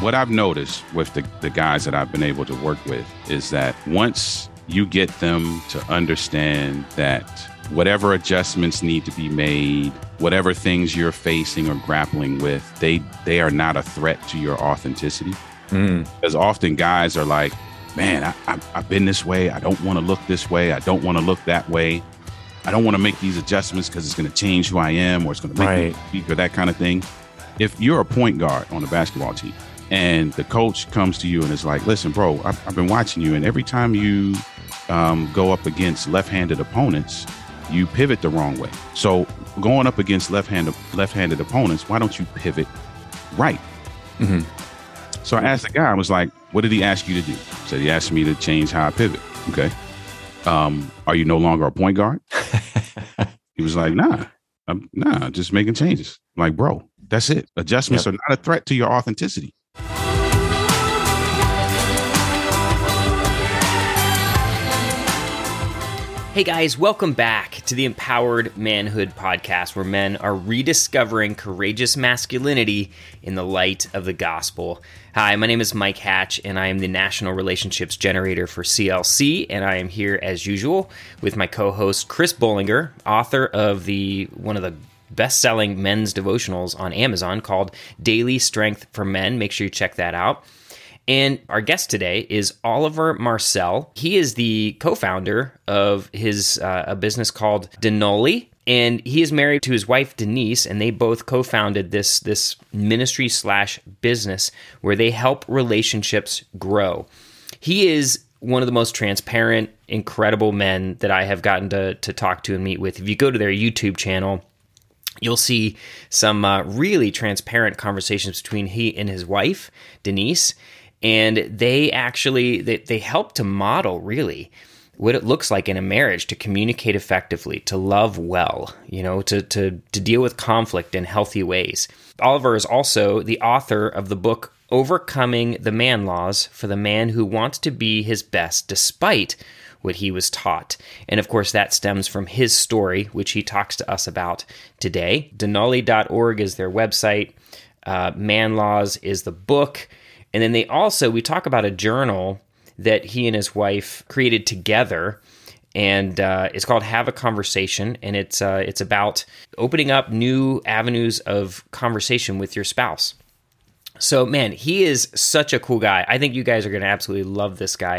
what I've noticed with the guys that I've been able to work with is that once you get them to understand that whatever adjustments need to be made, whatever things you're facing or grappling with, they are not a threat to your authenticity. Because often guys are like, man, I've been this way. I don't want to look this way. I don't want to look that way. I don't want to make these adjustments because it's going to change who I am or it's going to make me weak or that kind of thing. If you're a point guard on a basketball team and the coach comes to you and is like, listen, bro, I've been watching you. And every time you go up against left-handed opponents, you pivot the wrong way. So going up against left-handed opponents, why don't you pivot right? So I asked the guy, I was like, what did he ask you to do? He said, he asked me to change how I pivot. Okay. Are you no longer a point guard? He was like, nah, just making changes. I'm like, bro, that's it. Adjustments are not a threat to your authenticity. Hey guys, welcome back to the Empowered Manhood Podcast, where men are rediscovering courageous masculinity in the light of the gospel. Hi, my name is Mike Hatch, and I am the National Relationships Generator for CLC, and I am here as usual with my co-host Chris Bollinger, author of one of the best-selling men's devotionals on Amazon called Daily Strength for Men. Make sure you check that out. And our guest today is Oliver Marcel. He is the co-founder of a business called Denoli, and he is married to his wife Denise, and they both co-founded this ministry/business where they help relationships grow. He is one of the most transparent, incredible men that I have gotten to talk to and meet with. If you go to their YouTube channel, you'll see some really transparent conversations between he and his wife, Denise. And they actually, they help to model really what it looks like in a marriage to communicate effectively, to love well, to deal with conflict in healthy ways. Oliver is also the author of the book, Overcoming the Man Laws for the Man Who Wants to Be His Best Despite What He Was Taught. And of course, that stems from his story, which he talks to us about today. Denoli.org is their website. Man Laws is the book. And then we talk about a journal that he and his wife created together, and it's called Have a Conversation, and it's about opening up new avenues of conversation with your spouse. So, man, he is such a cool guy. I think you guys are going to absolutely love this guy.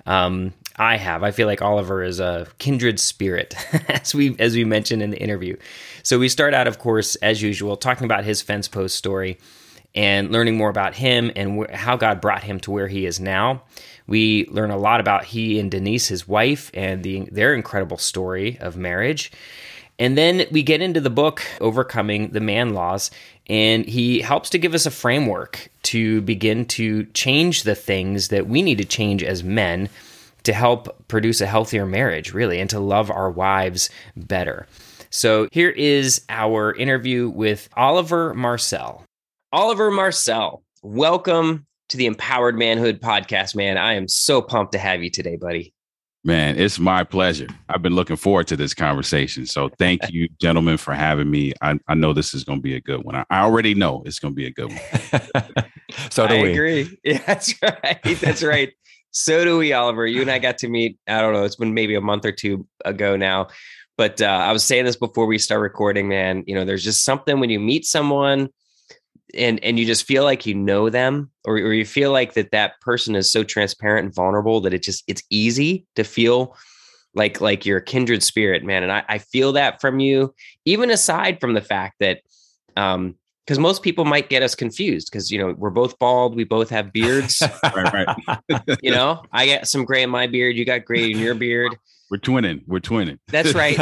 I feel like Oliver is a kindred spirit, as we mentioned in the interview. So we start out, of course, as usual, talking about his fence post story and learning more about him and how God brought him to where he is now. We learn a lot about he and Denise, his wife, and their incredible story of marriage. And then we get into the book, Overcoming the Man Laws, and he helps to give us a framework to begin to change the things that we need to change as men to help produce a healthier marriage, really, and to love our wives better. So here is our interview with Oliver Marcel. Oliver Marcel, welcome to the Empowered Manhood Podcast, man. I am so pumped to have you today, buddy. Man, it's my pleasure. I've been looking forward to this conversation. So thank you, gentlemen, for having me. I know this is going to be a good one. I already know it's going to be a good one. So do we. I agree. Yeah, that's right. That's right. So do we, Oliver. You and I got to meet, I don't know, it's been maybe a month or two ago now. But I was saying this before we start recording, man. There's just something when you meet someone and you just feel like you know them, or you feel like that person is so transparent and vulnerable that it's easy to feel like you're a kindred spirit, man. And I feel that from you, even aside from the fact that, because most people might get us confused because, we're both bald. We both have beards. Right. I got some gray in my beard. You got gray in your beard. We're twinning. That's right.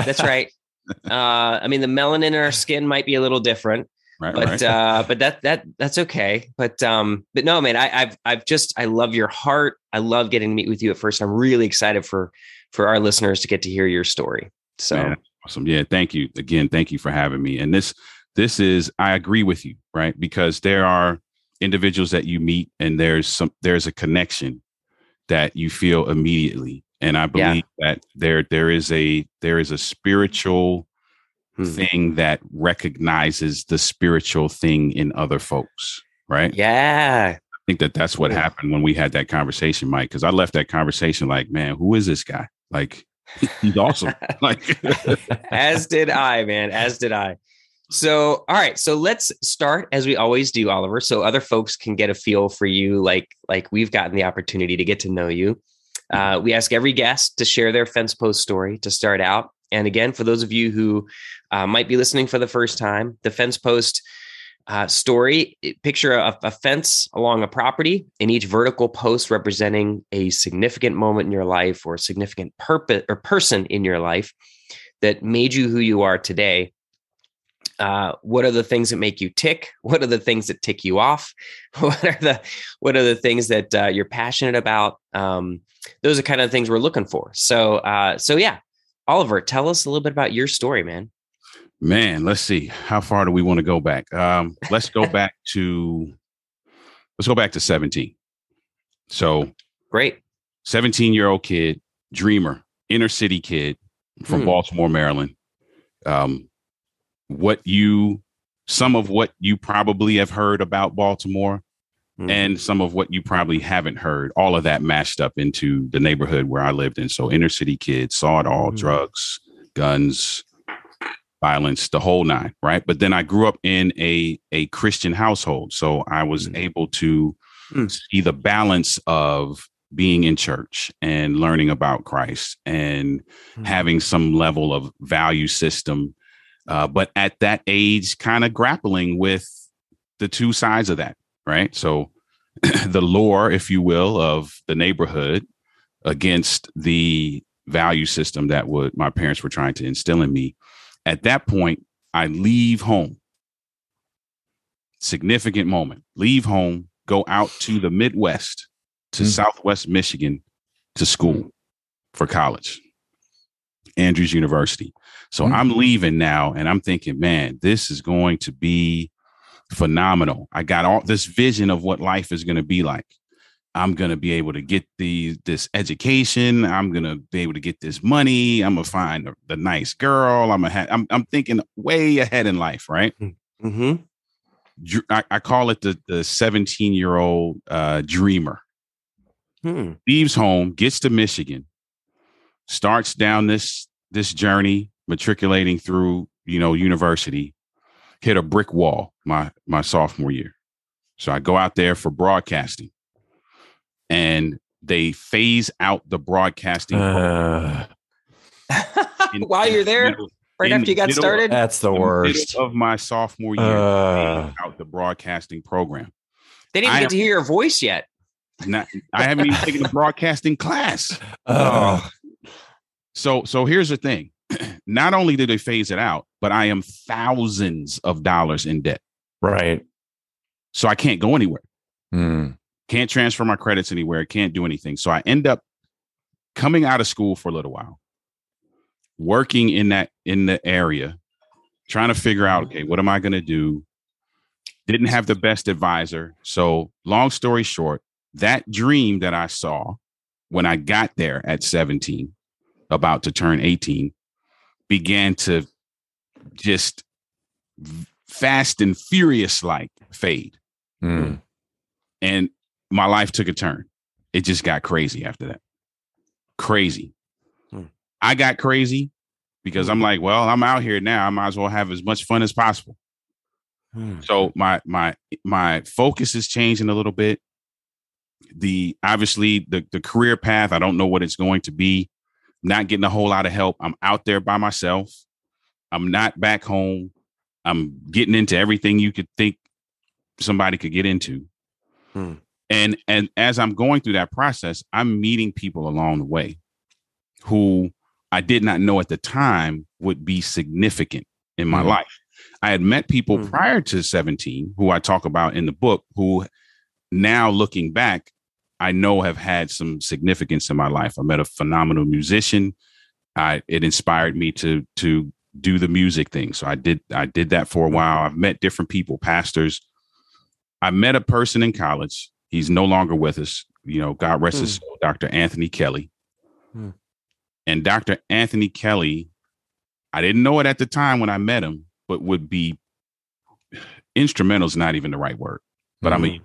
I mean, the melanin in our skin might be a little different. But that's okay. But no, man, I love your heart. I love getting to meet with you at first. I'm really excited for our listeners to get to hear your story. So man, awesome. Yeah. Thank you again. Thank you for having me. And this is, I agree with you, right? Because there are individuals that you meet and there's a connection that you feel immediately. And I believe that there is a spiritual thing that recognizes the spiritual thing in other folks, right? Yeah. think that that's what happened when we had that conversation, Mike, because I left that conversation like, man, who is this guy? Like, he's awesome. Like, as did I, man. As did I. So, all right. So let's start as we always do, Oliver, so other folks can get a feel for you, like we've gotten the opportunity to get to know you. We ask every guest to share their fence post story to start out. And again, for those of you who might be listening for the first time, the fence post story, picture a fence along a property, and each vertical post representing a significant moment in your life or a significant purpose or person in your life that made you who you are today. What are the things that make you tick? What are the things that tick you off? What are the things that you're passionate about? Those are kind of things we're looking for. So yeah, Oliver, tell us a little bit about your story, man. Man, let's see. How far do we want to go back? Let's go back to 17. So great. 17-year-old kid, dreamer, inner city kid from Baltimore, Maryland. Some of what you probably have heard about Baltimore and some of what you probably haven't heard, all of that mashed up into the neighborhood where I lived in. So inner city kids saw it all, drugs, guns, violence, the whole nine. Right. But then I grew up in a Christian household. So I was able to see the balance of being in church and learning about Christ and having some level of value system. But at that age, kind of grappling with the two sides of that, right? So the lore, if you will, of the neighborhood against the value system that my parents were trying to instill in me. At that point, I leave home. Significant moment. Leave home, go out to the Midwest, to Southwest Michigan, to school for college, Andrews University. So I'm leaving now and I'm thinking, man, this is going to be phenomenal. I got all this vision of what life is going to be like. I'm going to be able to get this education. I'm going to be able to get this money. I'm going to find the nice girl. I'm thinking way ahead in life. Right. Mm-hmm. I call it the 17-year-old dreamer. Leaves home, gets to Michigan, starts down this journey, matriculating through, university, hit a brick wall my sophomore year. So I go out there for broadcasting and they phase out the broadcasting. While you're there, right after you got started? That's the worst. Of my sophomore year, out the broadcasting program. They didn't even get to hear your voice yet. I haven't even taken a broadcasting class. So here's the thing. Not only did they phase it out, but I am thousands of dollars in debt. Right. So I can't go anywhere. Can't transfer my credits anywhere. Can't do anything. So I end up coming out of school for a little while, working in the area, trying to figure out, okay, what am I going to do? Didn't have the best advisor. So long story short, that dream that I saw when I got there at 17, about to turn 18, began to just fast and furious like fade. And my life took a turn. It just got crazy after that. Crazy. I got crazy because I'm like, well, I'm out here now. I might as well have as much fun as possible. So my focus is changing a little bit. Obviously the career path, I don't know what it's going to be. Not getting a whole lot of help. I'm out there by myself. I'm not back home. I'm getting into everything you could think somebody could get into. And as I'm going through that process, I'm meeting people along the way who I did not know at the time would be significant in my life. I had met people prior to 17 who I talk about in the book, who now looking back, I know have had some significance in my life. I met a phenomenal musician. It inspired me to do the music thing. So I did that for a while. I've met different people, pastors. I met a person in college. He's no longer with us. God rest his soul, Dr. Anthony Kelly. And Dr. Anthony Kelly, I didn't know it at the time when I met him, but would be instrumental is not even the right word. But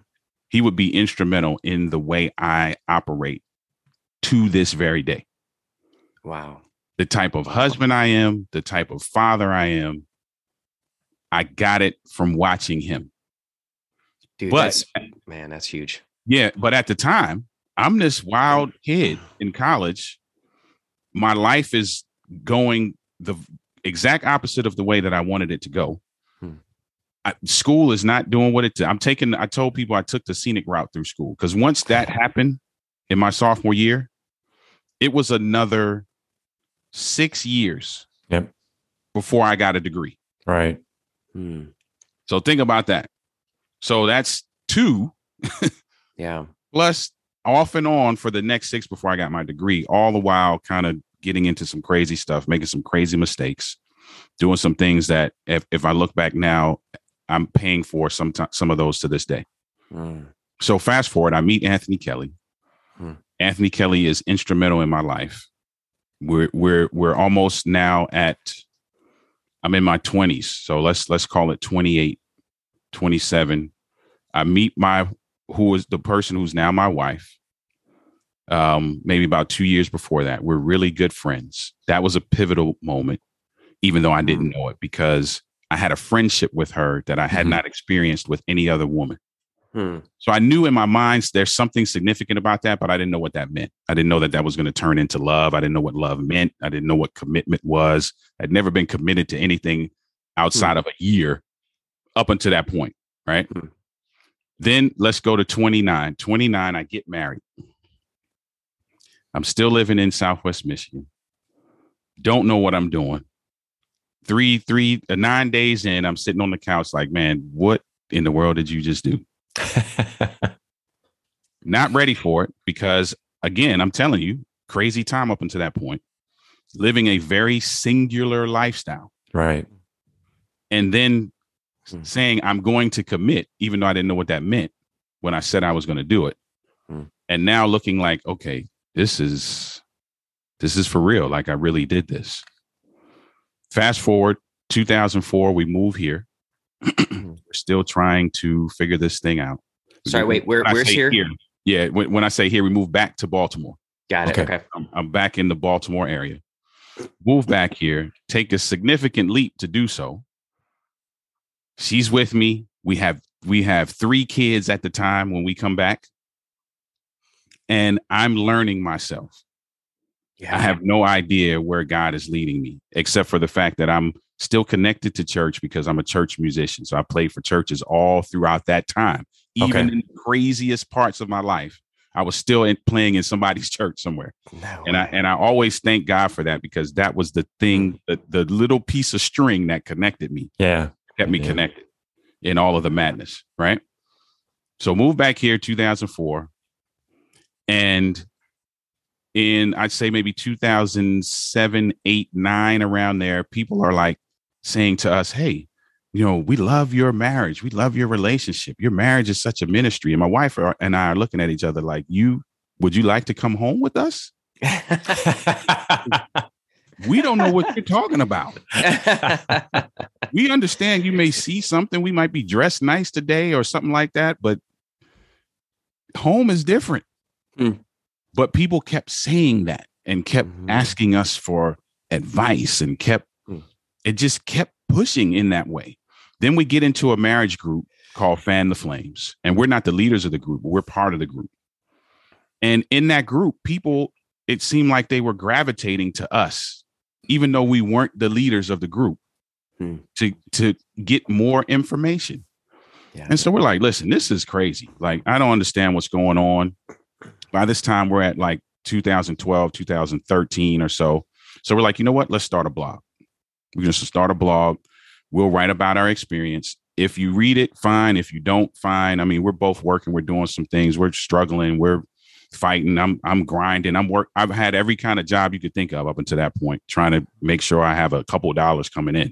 he would be instrumental in the way I operate to this very day. Wow. The type of husband I am, the type of father I am, I got it from watching him. Dude, that's huge. Yeah, but at the time, I'm this wild kid in college. My life is going the exact opposite of the way that I wanted it to go. School is not doing what it did. I told people I took the scenic route through school, because once that happened in my sophomore year, it was another 6 years before I got a degree. Right. So think about that. So that's 2. Yeah. Plus off and on for the next 6 before I got my degree, all the while kind of getting into some crazy stuff, making some crazy mistakes, doing some things that if I look back now, I'm paying for some of those to this day. So fast forward, I meet Anthony Kelly. Anthony Kelly is instrumental in my life. We're almost now I'm in my 20s. So let's call it 28, 27. I meet who is the person who's now my wife. Maybe about 2 years before that. We're really good friends. That was a pivotal moment, even though I didn't know it, because I had a friendship with her that I had not experienced with any other woman. So I knew in my mind there's something significant about that, but I didn't know what that meant. I didn't know that was going to turn into love. I didn't know what love meant. I didn't know what commitment was. I'd never been committed to anything outside of a year up until that point. Right. Then let's go to 29. 29, I get married. I'm still living in Southwest Michigan. Don't know what I'm doing. 9 days in, I'm sitting on the couch like, man, what in the world did you just do? Not ready for it, because again, I'm telling you, crazy time up until that point, living a very singular lifestyle. Right. And then saying I'm going to commit, even though I didn't know what that meant when I said I was going to do it. And now looking like, okay, this is for real. Like I really did this. Fast forward 2004, we move here. We're still trying to figure this thing out. Sorry, wait, where's here? Yeah, when I say here, we move back to Baltimore. Got it. Okay. I'm back in the Baltimore area. Move back here, take a significant leap to do so. She's with me. We have 3 kids at the time when we come back. And I'm learning myself. Yeah. I have no idea where God is leading me, except for the fact that I'm still connected to church because I'm a church musician. So I played for churches all throughout that time. Even in the craziest parts of my life, I was still playing in somebody's church somewhere. And I always thank God for that, because that was the thing, the little piece of string that connected me. Yeah. Kept me connected in all of the madness. Right. So moved back here 2004. And in, I'd say maybe 2007, 8, 9, around there, people are like saying to us, hey, we love your marriage. We love your relationship. Your marriage is such a ministry. And my wife and I are looking at each other like, would you like to come home with us? We don't know what you're talking about. We understand you may see something. We might be dressed nice today or something like that, but home is different. But people kept saying that and kept asking us for advice and it just kept pushing in that way. Then we get into a marriage group called Fan the Flames, and we're not the leaders of the group, but we're part of the group. And in that group, people, it seemed like they were gravitating to us, even though we weren't the leaders of the group, to get more information. Yeah. And so we're like, listen, this is crazy. Like, I don't understand what's going on. By this time, we're at like 2012, 2013 or so. So we're like, you know what? Let's start a blog. We're going to start a blog. We'll write about our experience. If you read it, fine. If you don't, fine. I mean, we're both working. We're doing some things. We're struggling. We're fighting. I'm grinding. I've had every kind of job you could think of up until that point, trying to make sure I have a couple of dollars coming in.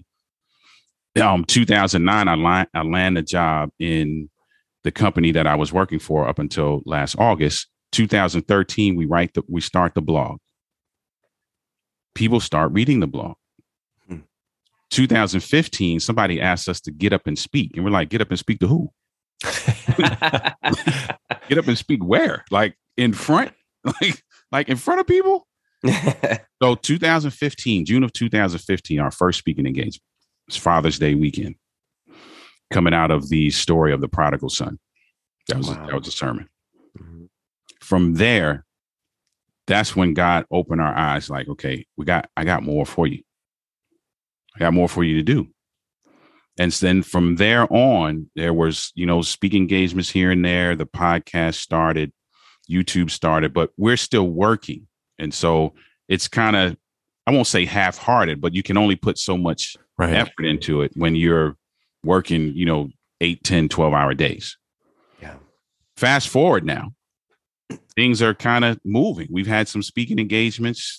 2009, I land a job in the company that I was working for up until last August. 2013, we start the blog. People start reading the blog. 2015, somebody asked us to get up and speak. And we're like, get up and speak to who? Get up and speak where? Like in front? like in front of people? So 2015, June of 2015, our first speaking engagement. It's Father's Day weekend. Coming out of the story of the prodigal son. That was a sermon. Mm-hmm. From there, that's when God opened our eyes. Like, okay, I got more for you. I got more for you to do. And then from there on, there was, speaking engagements here and there. The podcast started, YouTube started, but we're still working. And so it's kind of, I won't say half-hearted, but you can only put so much effort into it when you're working, 8, 10, 12-hour days. Yeah. Fast forward now, things are kind of moving. We've had some speaking engagements.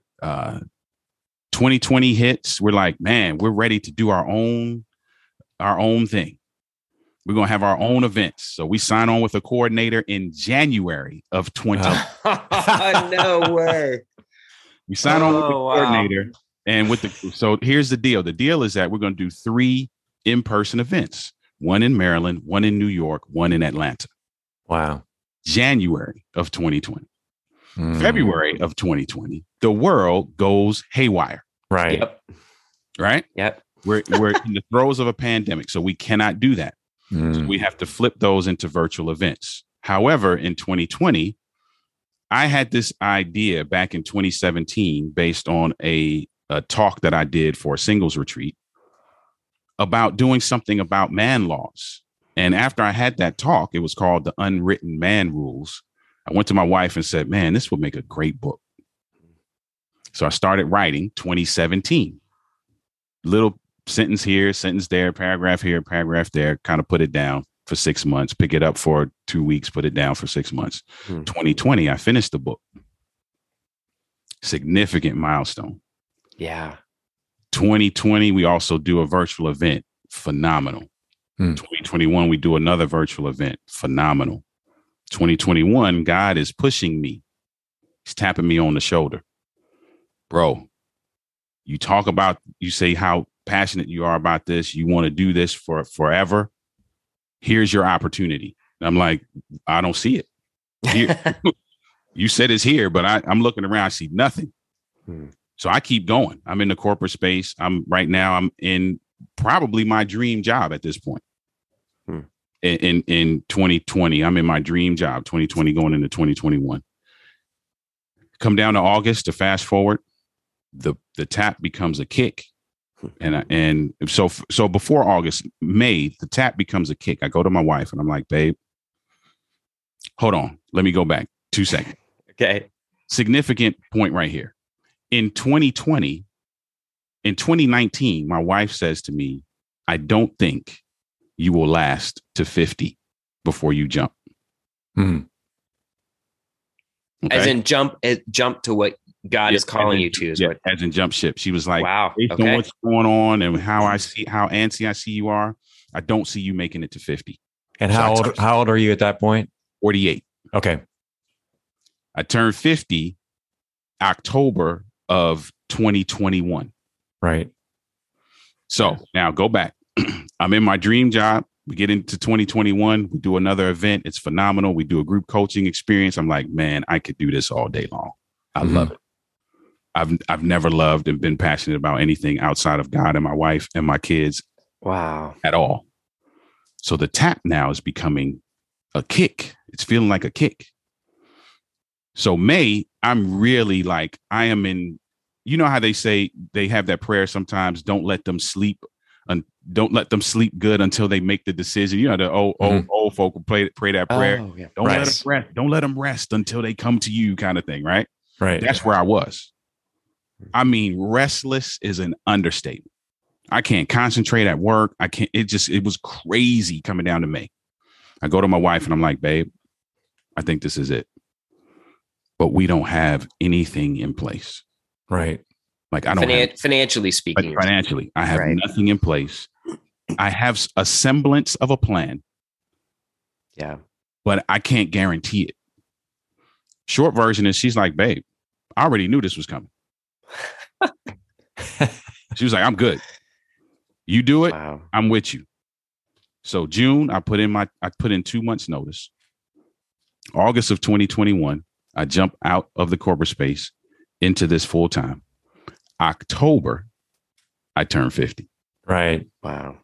2020 hits. We're like, man, we're ready to do our own thing. We're going to have our own events. So we sign on with a coordinator in January of 2020. No way. We sign on with the coordinator. And so here's the deal. The deal is that we're going to do 3 in-person events, one in Maryland, one in New York, one in Atlanta. Wow. January of 2020. February of 2020, the world goes haywire. Right. Yep. Right? Yep. We're in the throes of a pandemic, so we cannot do that. So we have to flip those into virtual events. However, in 2020, I had this idea back in 2017 based on a talk that I did for a singles retreat about doing something about man laws. And after I had that talk, it was called The Unwritten Man Rules. I went to my wife and said, man, this would make a great book. So I started writing 2017. Little sentence here, sentence there, paragraph here, paragraph there, kind of put it down for 6 months, pick it up for 2 weeks, put it down for 6 months. 2020, I finished the book. Significant milestone. Yeah. 2020, we also do a virtual event. Phenomenal. 2021, we do another virtual event. Phenomenal. 2021, God is pushing me. He's tapping me on the shoulder. Bro, you say how passionate you are about this. You want to do this for forever. Here's your opportunity. And I'm like, I don't see it. Here. You said it's here, but I'm looking around. I see nothing. So I keep going. I'm in the corporate space. I'm in probably my dream job at this point. In 2020, I'm in my dream job, 2020 going into 2021. Come down to August, to fast forward, the tap becomes a kick. And so before August, May, the tap becomes a kick. I go to my wife and I'm like, babe, hold on. Let me go back 2 seconds. Okay. Significant point right here. In 2019, my wife says to me, I don't think you will last to 50 before you jump. Okay? As in jump to what God is calling you to. As in jump ship. She was like, wow, based on what's going on and how antsy I see you are, I don't see you making it to 50. And how old are you at that point? 48. Okay. I turned 50 October of 2021. Right. So now go back. I'm in my dream job. We get into 2021. We do another event. It's phenomenal. We do a group coaching experience. I'm like, man, I could do this all day long. I love it. I've never loved and been passionate about anything outside of God and my wife and my kids. Wow. At all. So the tap now is becoming a kick. It's feeling like a kick. So May, I'm really like, I am in, you know how they say they have that prayer sometimes, don't let them sleep good until they make the decision. You know, the old folk will pray that prayer. Oh, yeah. Don't let them rest. Don't let them rest until they come to you, kind of thing. Right. Right. That's where I was. I mean, restless is an understatement. I can't concentrate at work. It was crazy coming down to May. I go to my wife and I'm like, babe, I think this is it. But we don't have anything in place. Right. Like I don't financially speaking. Like financially, I have nothing in place. I have a semblance of a plan. Yeah. But I can't guarantee it. Short version is she's like, babe, I already knew this was coming. She was like, I'm good. You do it. Wow. I'm with you. So June, I put in 2 months notice. August of 2021, I jump out of the corporate space into this full time. October, I turn 50. Right. Wow.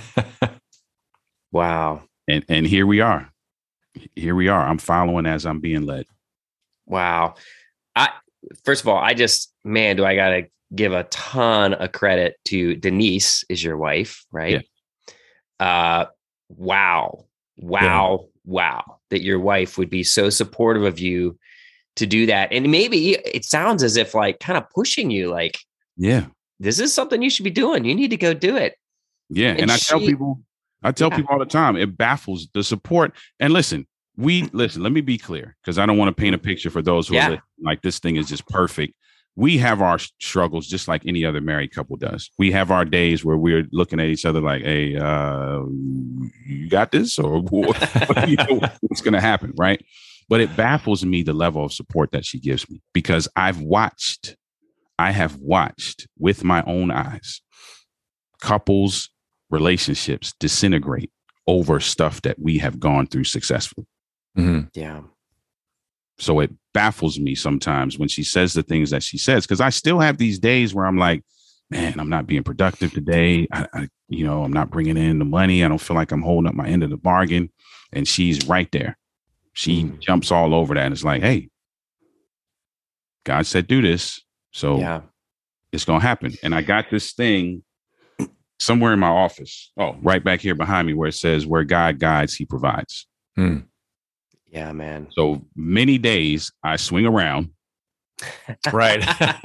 Wow. And here we are. Here we are. I'm following as I'm being led. Wow. First of all, do I got to give a ton of credit to Denise, is your wife, right? Yeah. Wow. That your wife would be so supportive of you to do that. And maybe it sounds as if like kind of pushing you like, yeah, this is something you should be doing. You need to go do it. Yeah. And I tell people all the time, it baffles the support. And listen, let me be clear, because I don't want to paint a picture for those who are like, this thing is just perfect. We have our struggles just like any other married couple does. We have our days where we're looking at each other like, hey, you got this? Or what's going to happen? Right. But it baffles me the level of support that she gives me, because I have watched with my own eyes couples, relationships disintegrate over stuff that we have gone through successfully. Mm-hmm. Yeah. So it baffles me sometimes when she says the things that she says, because I still have these days where I'm like, man, I'm not being productive today. I'm not bringing in the money. I don't feel like I'm holding up my end of the bargain. And she's right there. She jumps all over that. And it's like, hey, God said, do this. So it's going to happen. And I got this thing somewhere in my office. Oh, right back here behind me, where it says, where God guides, he provides. Yeah, man. So many days I swing around. Right.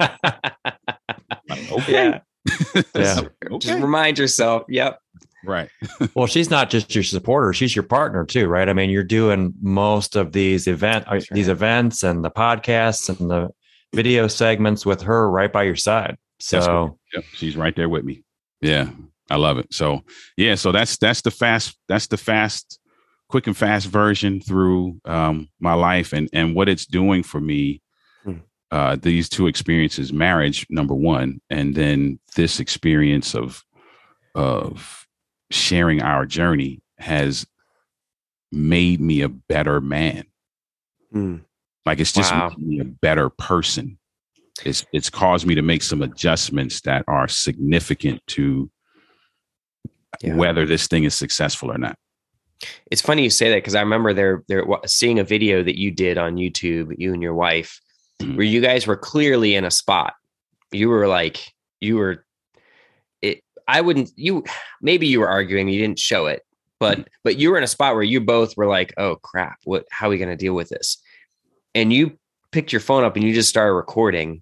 Like, okay. Yeah. Just remind yourself. Yep. Right. Well, she's not just your supporter; she's your partner too, right? I mean, you're doing most of these events and the podcasts and the video segments with her right by your side. So she's right there with me. Yeah, I love it. So so that's the fast, quick and fast version through my life and what it's doing for me. These two experiences: marriage, number one, and then this experience of sharing our journey has made me a better man. Like it's just made me a better person. It's caused me to make some adjustments that are significant to whether this thing is successful or not. It's funny you say that, because I remember they're seeing a video that you did on YouTube, you and your wife, where you guys were clearly in a spot. Maybe you were arguing, you didn't show it, but you were in a spot where you both were like, oh crap, how are we going to deal with this? And you picked your phone up and you just started recording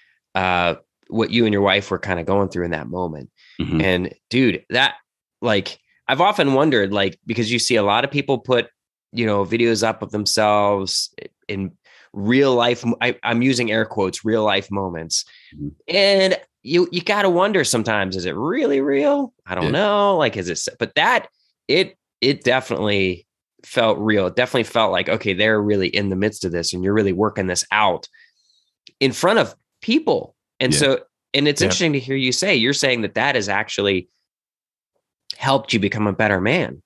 what you and your wife were kind of going through in that moment. And dude, that, like, I've often wondered, like, because you see a lot of people put, videos up of themselves in real life. I'm using air quotes, real life moments. And you got to wonder sometimes, is it really real? I don't know. Like, is it, but that it definitely felt real. It definitely felt like, okay, they're really in the midst of this and you're really working this out in front of people. And so, and it's interesting to hear you say, you're saying that has actually helped you become a better man.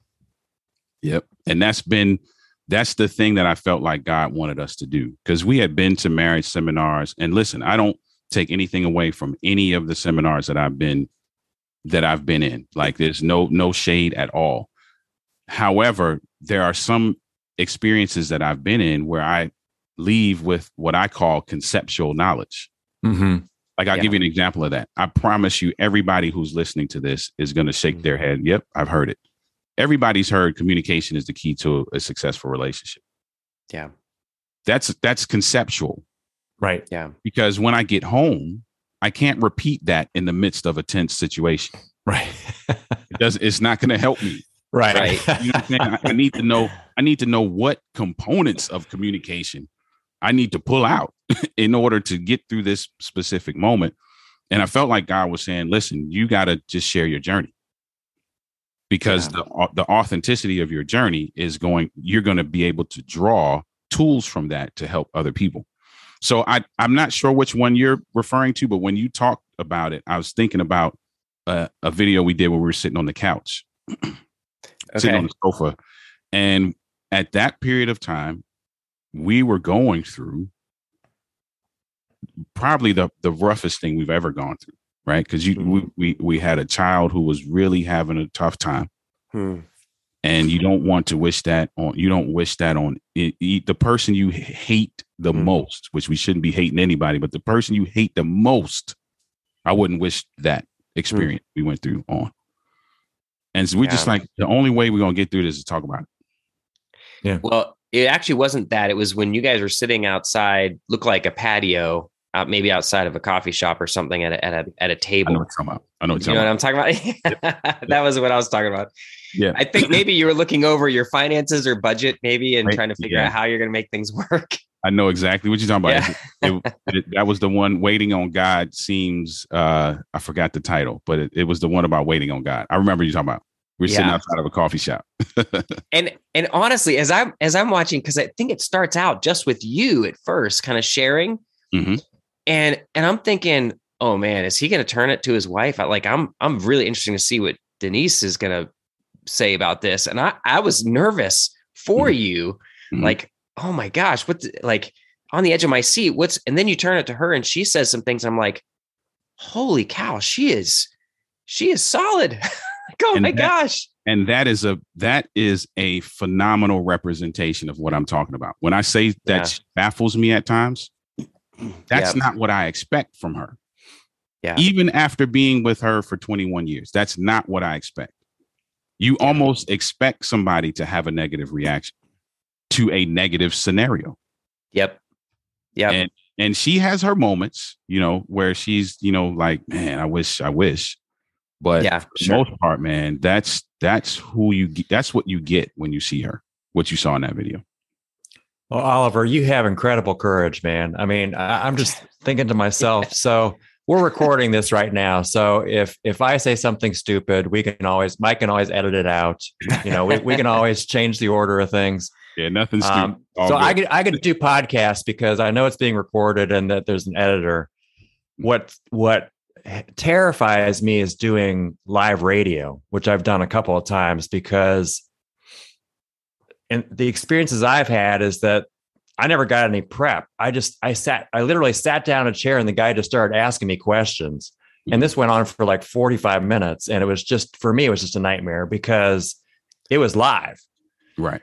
Yep. And that's the thing that I felt like God wanted us to do, because we had been to marriage seminars. And listen, I don't take anything away from any of the seminars that I've been in. Like, there's no shade at all. However, there are some experiences that I've been in where I leave with what I call conceptual knowledge. Like, I'll give you an example of that. I promise you, everybody who's listening to this is going to shake their head. Yep, I've heard it. Everybody's heard communication is the key to a successful relationship. Yeah. That's conceptual. Right. Yeah. Because when I get home, I can't repeat that in the midst of a tense situation. Right. It's not going to help me. Right. You know what I'm saying? I need to know what components of communication I need to pull out in order to get through this specific moment. And I felt like God was saying, listen, you got to just share your journey, because the authenticity of your journey you're going to be able to draw tools from that to help other people. So I'm not sure which one you're referring to, but when you talked about it, I was thinking about a video we did when we were sitting on the couch. sitting on the sofa. And at that period of time, we were going through probably the roughest thing we've ever gone through, right? Because we had a child who was really having a tough time. And you don't want to wish that on, the person you hate the most, which we shouldn't be hating anybody, but the person you hate the most, I wouldn't wish that experience we went through on. And so we're just like, the only way we're going to get through this is to talk about it. Yeah. Well, it actually wasn't that. It was when you guys were sitting outside, looked like a patio, maybe outside of a coffee shop or something at a table. I know what I'm talking about. That was what I was talking about. Yeah. I think maybe you were looking over your finances or budget maybe and trying to figure out how you're going to make things work. I know exactly what you're talking about. Yeah. That was the one, Waiting on God seems, I forgot the title, but it was the one about waiting on God. I remember you talking about. We're sitting outside of a coffee shop. and honestly, as I'm watching, because I think it starts out just with you at first, kind of sharing. Mm-hmm. And I'm thinking, oh man, is he going to turn it to his wife? I'm really interested to see what Denise is going to say about this. And I was nervous for you. Like, oh my gosh, on the edge of my seat, and then you turn it to her and she says some things. I'm like, holy cow, she is solid. Oh my gosh. And that is a phenomenal representation of what I'm talking about. When I say that she baffles me at times, that's not what I expect from her. Yeah. Even after being with her for 21 years, that's not what I expect. You almost expect somebody to have a negative reaction to a negative scenario. Yep. And she has her moments, where she's, like, man, I wish. But for the most part, man, that's who you get. That's what you get when you see her, what you saw in that video. Well, Oliver, you have incredible courage, man. I mean, I'm just thinking to myself, so we're recording this right now. So if I say something stupid, Mike can always edit it out. We can always change the order of things. Yeah, nothing stupid. So I could do podcasts because I know it's being recorded and that there's an editor. What terrifies me is doing live radio, which I've done a couple of times, because and the experiences I've had is that I never got any prep. I literally sat down in a chair and the guy just started asking me questions. And this went on for like 45 minutes. And it was just a nightmare because it was live. Right.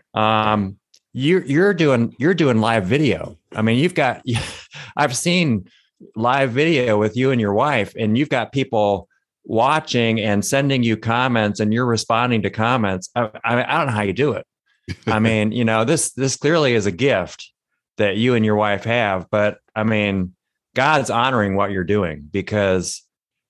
You're doing live video. I mean, I've seen live video with you and your wife, and you've got people watching and sending you comments and you're responding to comments. I don't know how you do it. I mean, this clearly is a gift that you and your wife have, but I mean, God's honoring what you're doing, because,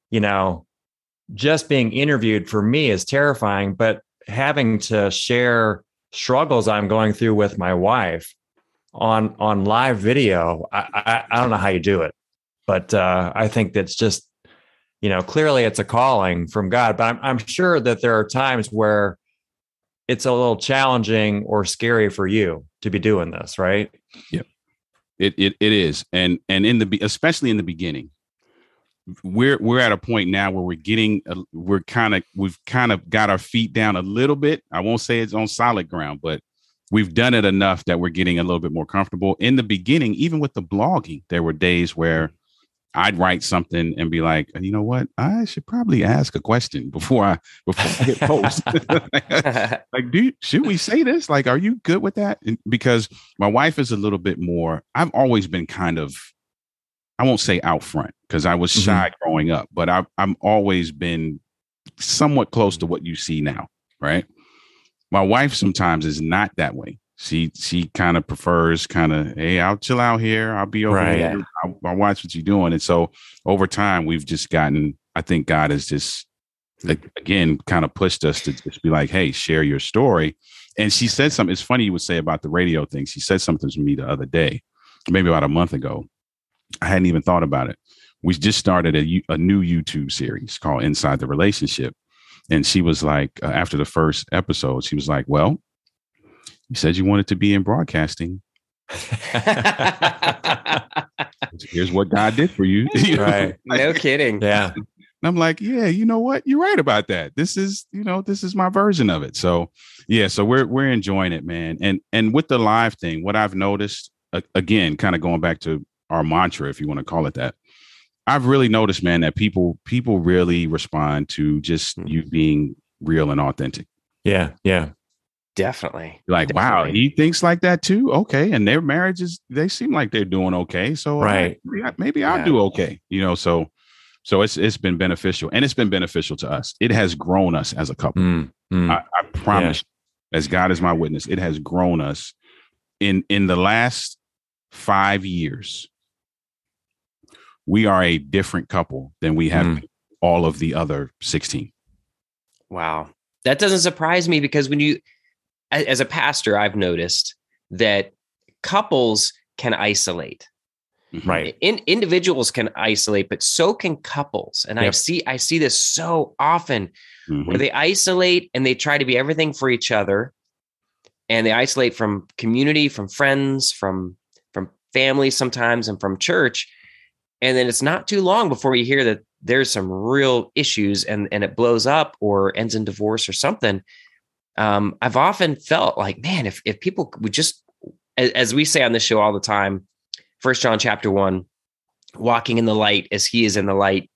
just being interviewed for me is terrifying, but having to share struggles I'm going through with my wife on live video, I don't know how you do it, but I think that's just, clearly it's a calling from God, but I'm sure that there are times where it's a little challenging or scary for you to be doing this, right? Yeah, it is. And especially in the beginning, we're at a point now where we've kind of got our feet down a little bit. I won't say it's on solid ground, but we've done it enough that we're getting a little bit more comfortable. In the beginning, even with the blogging, there were days where I'd write something and be like, you know what? I should probably ask a question before I hit post. Should we say this? Like, are you good with that? Because my wife is a little bit more, I've always been kind of, I won't say out front because I was shy growing up, but I'm always been somewhat close to what you see now. Right. My wife sometimes is not that way. She kind of prefers hey, I'll chill out here. I'll be over here. I'll watch what you're doing. And so over time, we've just gotten, I think God has just, again, kind of pushed us to just be like, hey, share your story. And she said something. It's funny you would say about the radio thing. She said something to me the other day, maybe about a month ago. I hadn't even thought about it. We just started a new YouTube series called Inside the Relationship. And she was like, after the first episode, she was like, well, you said you wanted to be in broadcasting. Here's what God did for you. Right. No kidding. Yeah. And I'm like, yeah, you know what? You're right about that. This is my version of it. So yeah, so we're enjoying it, man. And with the live thing, what I've noticed, again, kind of going back to our mantra, if you want to call it that, I've really noticed, man, that people really respond to just you being real and authentic. Yeah. Yeah. Definitely. Like, wow, he thinks like that too. Okay. And their marriages, they seem like they're doing okay. So right. maybe I'll do okay. So it's been beneficial, and it's been beneficial to us. It has grown us as a couple. I promise, as God is my witness, it has grown us in the last 5 years. We are a different couple than we have been all of the other 16. Wow. That doesn't surprise me, because when you, as a pastor, I've noticed that couples can isolate. Right. Individuals can isolate, but so can couples. And I see this so often where they isolate and they try to be everything for each other. And they isolate from community, from friends, from family sometimes, and from church. And then it's not too long before you hear that there's some real issues and it blows up or ends in divorce or something. I've often felt like, man, if people would just, as we say on this show all the time, 1 John chapter 1, walking in the light as he is in the light,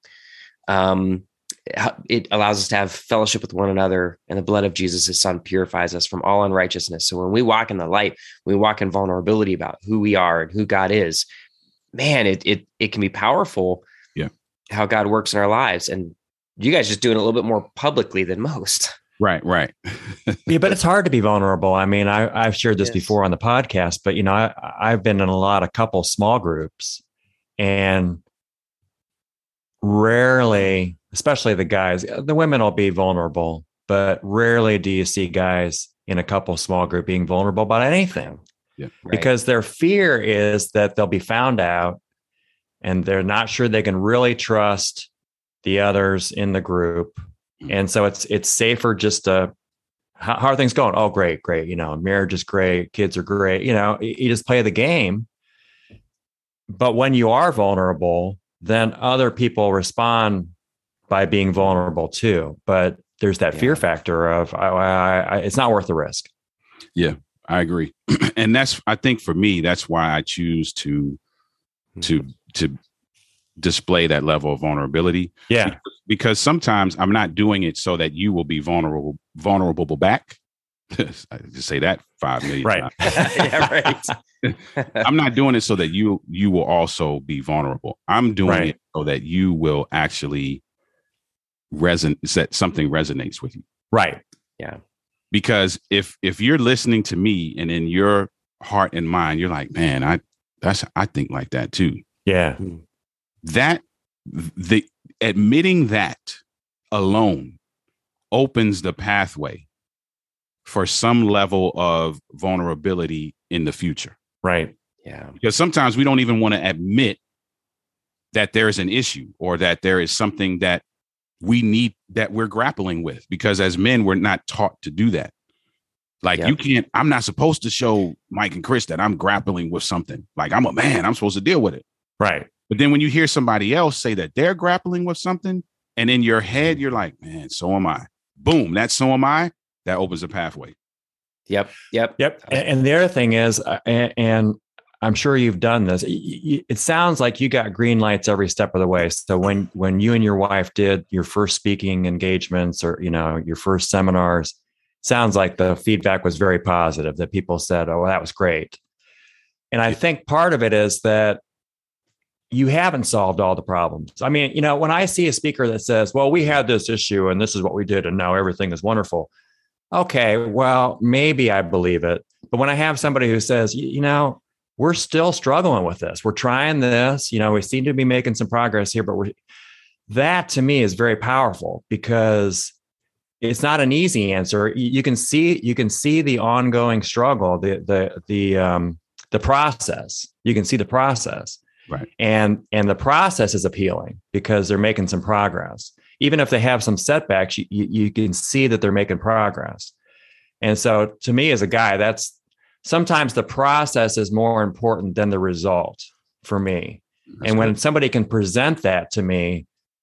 it allows us to have fellowship with one another, and the blood of Jesus, his son, purifies us from all unrighteousness. So when we walk in the light, we walk in vulnerability about who we are and who God is. Man, it can be powerful. Yeah, how God works in our lives, and you guys just doing it a little bit more publicly than most. Right. Yeah, but it's hard to be vulnerable. I mean, I've shared this before on the podcast, but I've been in a lot of couple small groups, and rarely, especially the guys, the women will be vulnerable, but rarely do you see guys in a couple small group being vulnerable about anything. Yeah, because their fear is that they'll be found out, and they're not sure they can really trust the others in the group. And so it's safer just to, how are things going? Oh, great. Marriage is great. Kids are great. You just play the game. But when you are vulnerable, then other people respond by being vulnerable too. But there's that fear factor of, it's not worth the risk. Yeah, I agree. And I think for me, that's why I choose to display that level of vulnerability. Yeah. Because sometimes I'm not doing it so that you will be vulnerable back. I just say that 5 million times. Yeah, right. I'm not doing it so that you will also be vulnerable. I'm doing it so that you will actually that something resonates with you. Right. Yeah. Because if you're listening to me and in your heart and mind, you're like, man, I think like that too. Yeah. Admitting that alone opens the pathway for some level of vulnerability in the future. Right. Yeah. Because sometimes we don't even want to admit that there's an issue or that there is something that we need, that we're grappling with, because as men, we're not taught to do that. Like I'm not supposed to show Mike and Chris that I'm grappling with something. Like, I'm a man, I'm supposed to deal with it. Right. But then when you hear somebody else say that they're grappling with something, and in your head, you're like, man, so am I. Boom. That's so am I. That opens a pathway. Yep. And the other thing is, and I'm sure you've done this, it sounds like you got green lights every step of the way. So when you and your wife did your first speaking engagements or, your first seminars, sounds like the feedback was very positive, that people said, oh, that was great. And I think part of it is that you haven't solved all the problems. I mean, when I see a speaker that says, well, we had this issue and this is what we did, and now everything is wonderful. Okay, well, maybe I believe it. But when I have somebody who says, we're still struggling with this, we're trying this, we seem to be making some progress here, but that to me is very powerful, because it's not an easy answer. You can see the ongoing struggle, the process. You can see the process. Right. And the process is appealing because they're making some progress. Even if they have some setbacks, you can see that they're making progress. And so to me as a guy, that's sometimes the process is more important than the result for me. And when somebody can present that to me,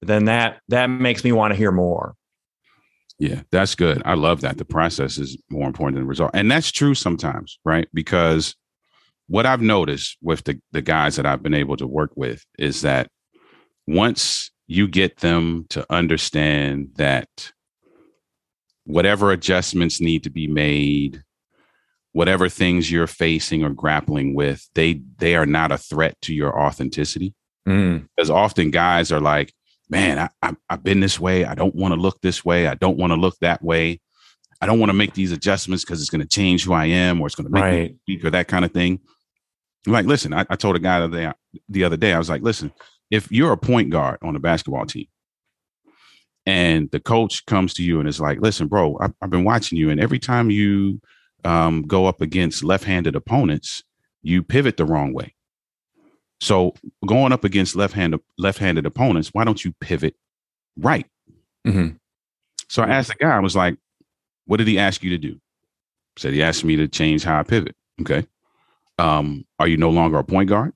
then that makes me want to hear more. Yeah, that's good. I love that. The process is more important than the result. And that's true sometimes, right? Because what I've noticed with the guys that I've been able to work with is that once you get them to understand that whatever adjustments need to be made, whatever things you're facing or grappling with, they are not a threat to your authenticity. Because often guys are like, man, I've been this way. I don't want to look this way. I don't want to look that way. I don't want to make these adjustments because it's going to change who I am or it's going to make me weak or that kind of thing. I'm like, listen, I told a guy the other day, I was like, listen, if you're a point guard on a basketball team and the coach comes to you and is like, listen, bro, I've been watching you. And every time you go up against left-handed opponents, you pivot the wrong way. So going up against left-handed opponents, why don't you pivot right? Mm-hmm. So I asked the guy, I was like, what did he ask you to do? Said he asked me to change how I pivot. Okay. Are you no longer a point guard?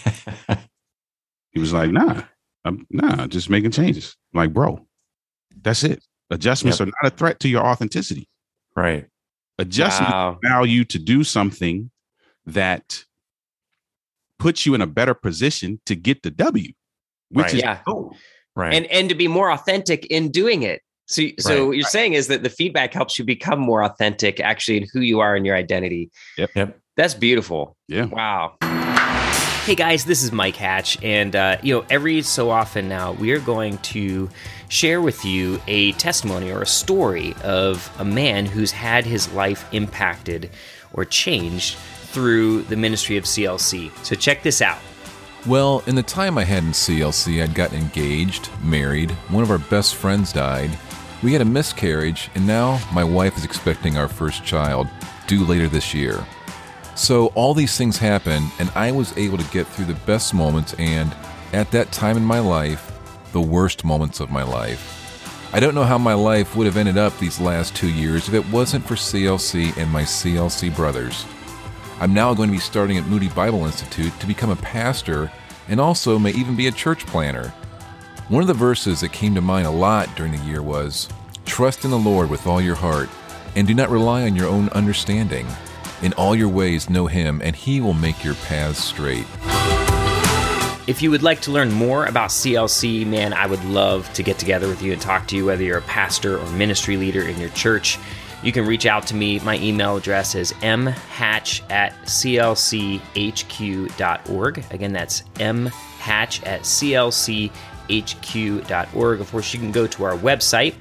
He was like, nah, just making changes. I'm like, bro, that's it. Adjustments are not a threat to your authenticity. Right. Adjustments allow you to do something that puts you in a better position to get the W, which is cool. Right. And to be more authentic in doing it. So what you're saying is that the feedback helps you become more authentic actually in who you are and your identity. Yep. That's beautiful. Yeah. Wow. Hey guys, this is Mike Hatch, and every so often now we are going to share with you a testimony or a story of a man who's had his life impacted or changed through the ministry of CLC. So check this out. Well, in the time I had in CLC, I'd gotten engaged, married, one of our best friends died, we had a miscarriage, and now my wife is expecting our first child, due later this year. So all these things happened, and I was able to get through the best moments and, at that time in my life, the worst moments of my life. I don't know how my life would have ended up these last 2 years if it wasn't for CLC and my CLC brothers. I'm now going to be starting at Moody Bible Institute to become a pastor and also may even be a church planner. One of the verses that came to mind a lot during the year was, "Trust in the Lord with all your heart, and do not rely on your own understanding. In all your ways know Him, and He will make your paths straight." If you would like to learn more about CLC, man, I would love to get together with you and talk to you, whether you're a pastor or ministry leader in your church. You can reach out to me. My email address is mhatch@clchq.org. Again, that's mhatch@clchq.org. Of course, you can go to our website,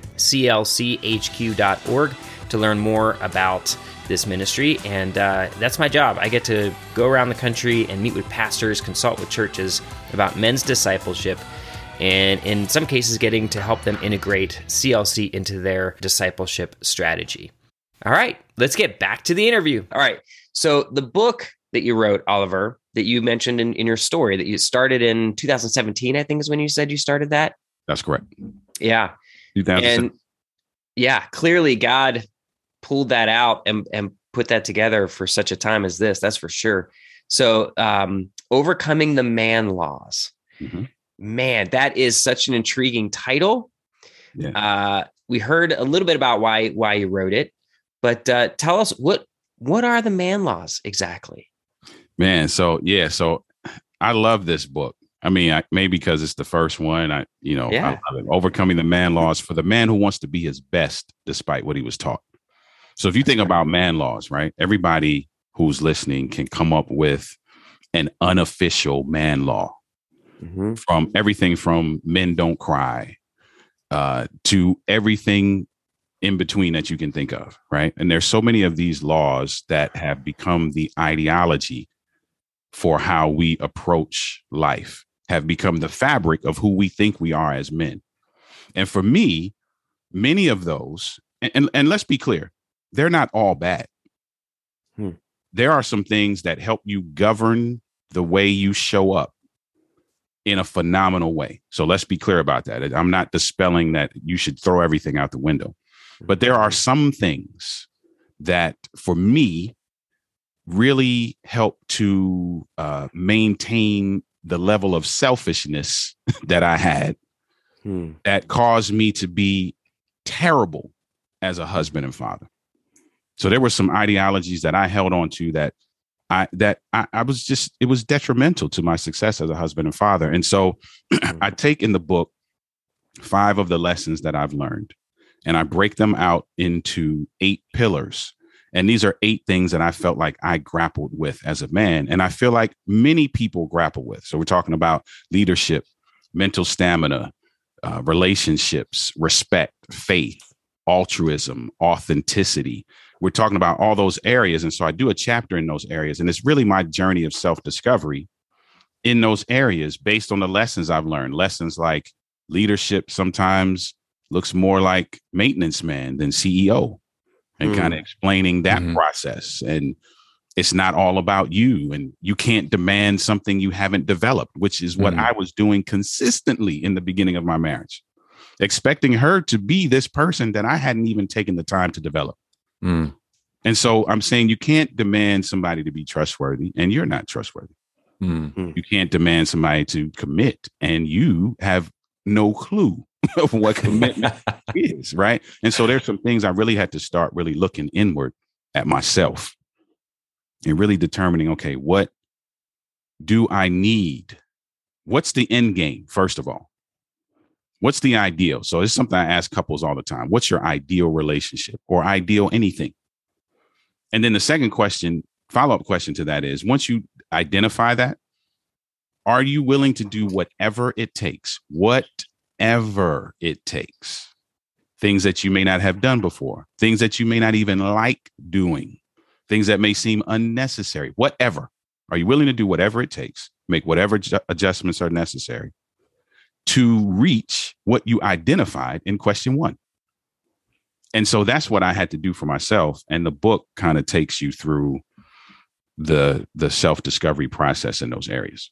clchq.org, to learn more about this ministry. And that's my job. I get to go around the country and meet with pastors, consult with churches about men's discipleship, and in some cases getting to help them integrate CLC into their discipleship strategy. All right, let's get back to the interview. All right. So the book that you wrote, Oliver, that you mentioned in your story, that you started in 2017, I think is when you said you started that. That's correct. Yeah. 2017. And yeah, clearly God pulled that out and put that together for such a time as this. That's for sure. So Overcoming the Man Laws. Mm-hmm. Man, that is such an intriguing title. Yeah. We heard a little bit about why you wrote it, but tell us what are the man laws exactly? Man, so I love this book. I mean, maybe because it's the first one. I love it. Overcoming the Man Laws for the man who wants to be his best despite what he was taught. So if you think about man laws, right? Everybody who's listening can come up with an unofficial man law. Mm-hmm. From everything from men don't cry to everything in between that you can think of, right? And there's so many of these laws that have become the ideology for how we approach life, have become the fabric of who we think we are as men. And for me, many of those, and let's be clear, they're not all bad. There are some things that help you govern the way you show up in a phenomenal way. So let's be clear about that. I'm not dispelling that you should throw everything out the window, but there are some things that for me really help to maintain the level of selfishness that I had that caused me to be terrible as a husband and father. So there were some ideologies that I held on to that I was just, it was detrimental to my success as a husband and father. And so I take in the book 5 of the lessons that I've learned, and I break them out into 8 pillars. And these are 8 things that I felt like I grappled with as a man. And I feel like many people grapple with. So we're talking about leadership, mental stamina, relationships, respect, faith, altruism, authenticity. We're talking about all those areas. And so I do a chapter in those areas. And it's really my journey of self-discovery in those areas based on the lessons I've learned. Lessons like leadership sometimes looks more like maintenance man than CEO, and kind of explaining that process. And it's not all about you, and you can't demand something you haven't developed, which is what I was doing consistently in the beginning of my marriage, expecting her to be this person that I hadn't even taken the time to develop. And so I'm saying you can't demand somebody to be trustworthy and you're not trustworthy. You can't demand somebody to commit and you have no clue of what commitment is, right? And so there's some things I really had to start really looking inward at myself and really determining, okay, what do I need? What's the end game, first of all? What's the ideal? So it's something I ask couples all the time. What's your ideal relationship or ideal anything? And then the second question, follow-up question to that is, once you identify that, are you willing to do whatever it takes? Whatever it takes. Things that you may not have done before, things that you may not even like doing, things that may seem unnecessary, whatever. Are you willing to do whatever it takes, make whatever adjustments are necessary to reach what you identified in question 1? And so that's what I had to do for myself. And the book kind of takes you through the self-discovery process in those areas.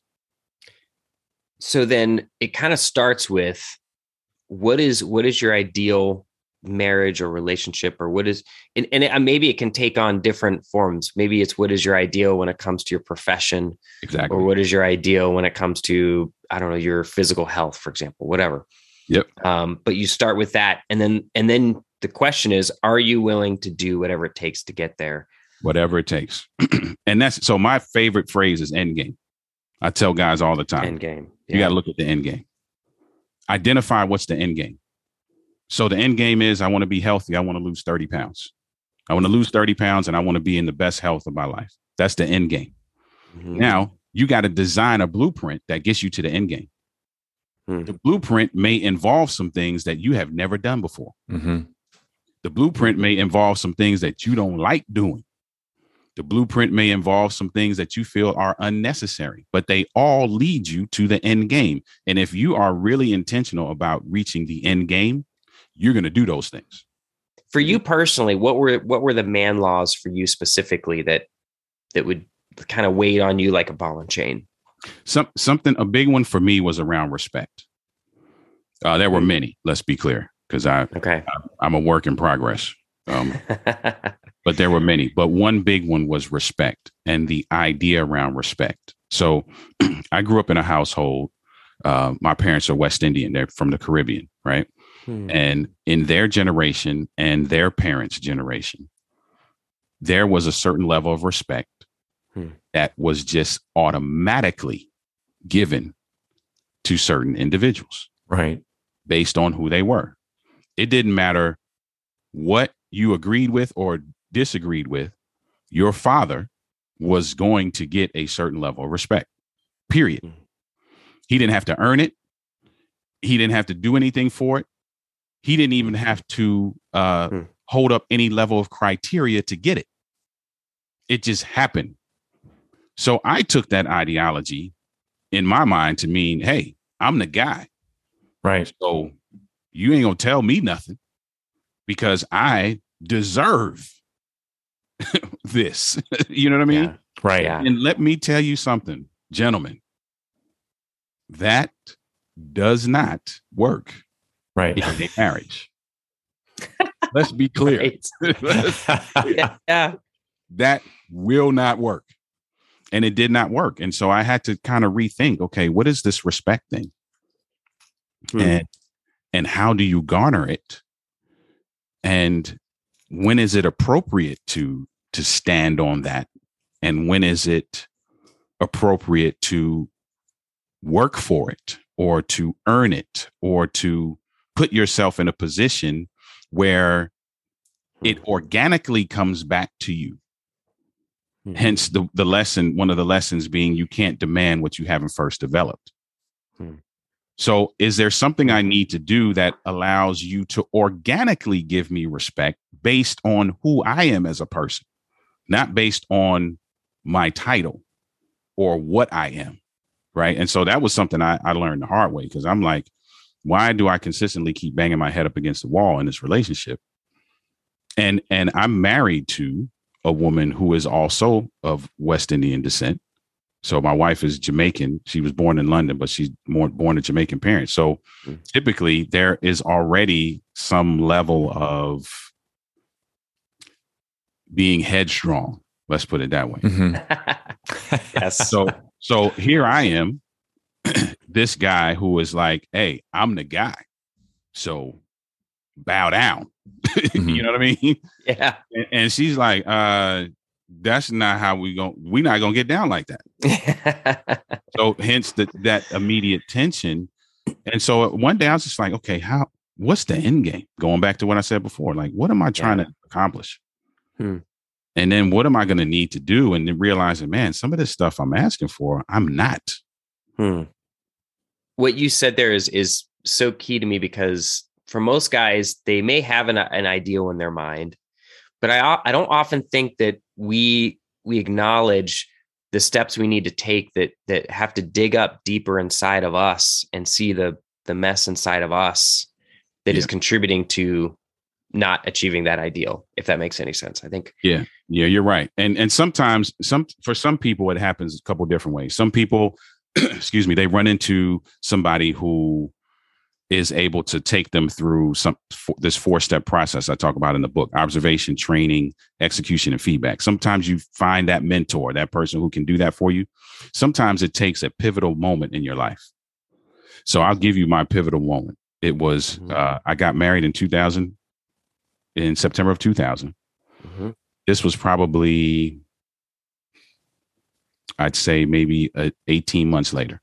So then it kind of starts with what is your ideal marriage or relationship, or what is, and maybe it can take on different forms. Maybe it's what is your ideal when it comes to your profession, exactly, or what is your ideal when it comes to, I don't know, your physical health, for example, whatever. Yep. But you start with that, and then the question is, are you willing to do whatever it takes to get there? Whatever it takes. And that's, so my favorite phrase is end game. I tell guys all the time, end game. Yeah. You got to look at the end game. Identify what's the end game. So the end game is, I want to be healthy. I want to lose 30 pounds. I want to lose 30 pounds and I want to be in the best health of my life. That's the end game. Now you got to design a blueprint that gets you to the end game. The blueprint may involve some things that you have never done before. The blueprint may involve some things that you don't like doing. The blueprint may involve some things that you feel are unnecessary, but they all lead you to the end game. And if you are really intentional about reaching the end game, you're going to do those things. For you personally, what were the man laws for you specifically that would kind of weigh on you like a ball and chain? A big one for me was around respect. There were many, let's be clear, because I'm a work in progress. But there were many, but one big one was respect and the idea around respect. So I grew up in a household. My parents are West Indian. They're from the Caribbean, right? And in their generation and their parents' generation, there was a certain level of respect that was just automatically given to certain individuals, right? Based on who they were. It didn't matter what you agreed with or disagreed with, your father was going to get a certain level of respect, period. He didn't have to earn it. He didn't have to do anything for it. He didn't even have to hold up any level of criteria to get it. It just happened. So I took that ideology in my mind to mean, hey, I'm the guy. Right. So you ain't gonna tell me nothing because I deserve this. You know what I mean? Yeah. Right. Yeah. And let me tell you something, gentlemen, that does not work Right. in a marriage. Let's be clear. Yeah. That will not work. And it did not work. And so I had to kind of rethink, okay, what is this respect thing? And and how do you garner it? And when is it appropriate to stand on that? And when is it appropriate to work for it or to earn it or to put yourself in a position where it organically comes back to you? Mm-hmm. Hence the lesson, one of the lessons being you can't demand what you haven't first developed. Mm-hmm. So is there something I need to do that allows you to organically give me respect based on who I am as a person, not based on my title or what I am? Right. And so that was something I learned the hard way, because I'm like, why do I consistently keep banging my head up against the wall in this relationship? And I'm married to a woman who is also of West Indian descent. So my wife is Jamaican. She was born in London, but she's born to Jamaican parents. So typically there is already some level of being headstrong. Let's put it that way. Mm-hmm. Yes. So here I am, this guy who is like, hey, I'm the guy. So bow down. Mm-hmm. You know what I mean? Yeah. And she's like, that's not how we're not going to get down like that. So hence that immediate tension. And so one day I was just like, okay, what's the end game? Going back to what I said before, like, what am I trying to accomplish? And then what am I going to need to do? And then realizing, man, some of this stuff I'm asking for, I'm not. What you said there is so key to me, because for most guys, they may have an ideal in their mind, but I don't often think that we acknowledge the steps we need to take that have to dig up deeper inside of us and see the mess inside of us that is contributing to not achieving that ideal, if that makes any sense. I think. Yeah, you're right. And sometimes for some people, it happens a couple different ways. Some people, excuse me, they run into somebody who is able to take them through this 4-step process I talk about in the book: observation, training, execution, and feedback. Sometimes you find that mentor, that person who can do that for you. Sometimes it takes a pivotal moment in your life. So I'll give you my pivotal moment. It was, I got married in September of 2000. Mm-hmm. This was probably, I'd say maybe 18 months later.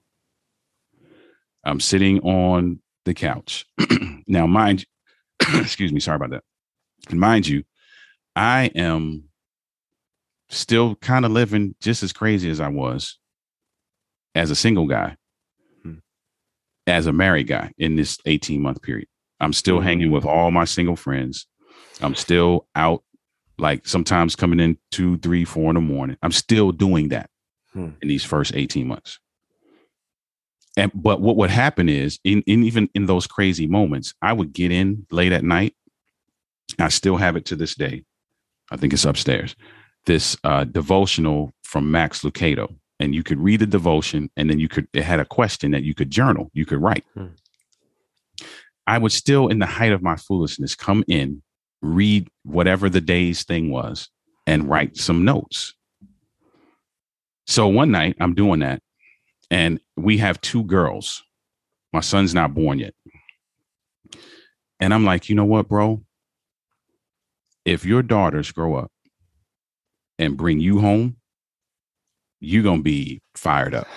I'm sitting on the couch. Now, mind you, excuse me, sorry about that. And mind you, I am still kind of living just as crazy as I was as a single guy, as a married guy in this 18-month period. I'm still hanging with all my single friends. I'm still out, like sometimes coming in 2, 3, 4 in the morning. I'm still doing that in these first 18 months. But what would happen is, even in those crazy moments, I would get in late at night. I still have it to this day. I think it's upstairs. This devotional from Max Lucado, and you could read the devotion, and then it had a question that you could journal, you could write. I would still, in the height of my foolishness, come in, read whatever the day's thing was, and write some notes. So one night I'm doing that. And we have 2 girls. My son's not born yet. And I'm like, you know what, bro? If your daughters grow up and bring you home, you're going to be fired up.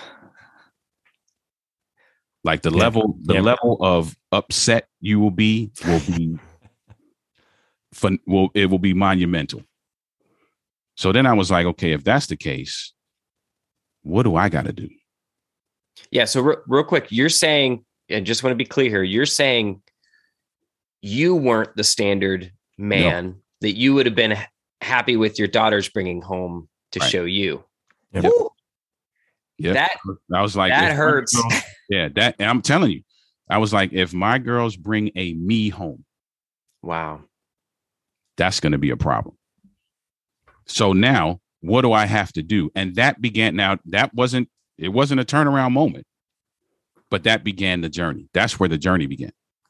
Like the level of upset you will be fun. It will be monumental. So then I was like, okay, if that's the case, what do I got to do? Yeah. So real quick, you're saying, I just want to be clear here. You're saying you weren't the standard man that you would have been happy with your daughters bringing home to show you. Yep. Yep. I was like, that hurts. And I'm telling you, I was like, if my girls bring a me home, wow, that's going to be a problem. So now what do I have to do? And that began, it wasn't a turnaround moment, but that began the journey. That's where the journey began.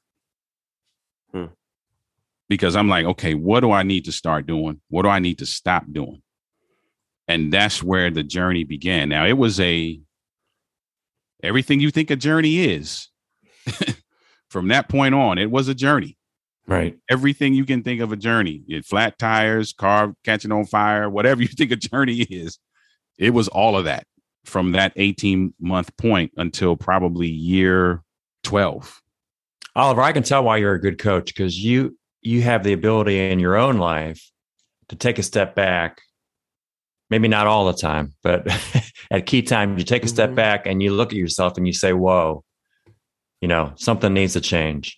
Because I'm like, okay, what do I need to start doing? What do I need to stop doing? And that's where the journey began. Now, it was everything you think a journey is from that point on, it was a journey. Right. Everything you can think of a journey, flat tires, car catching on fire, whatever you think a journey is, it was all of that from that 18-month point until probably year 12. Oliver, I can tell why you're a good coach, because you have the ability in your own life to take a step back. Maybe not all the time, but at key times, you take a step back and you look at yourself and you say, whoa, something needs to change.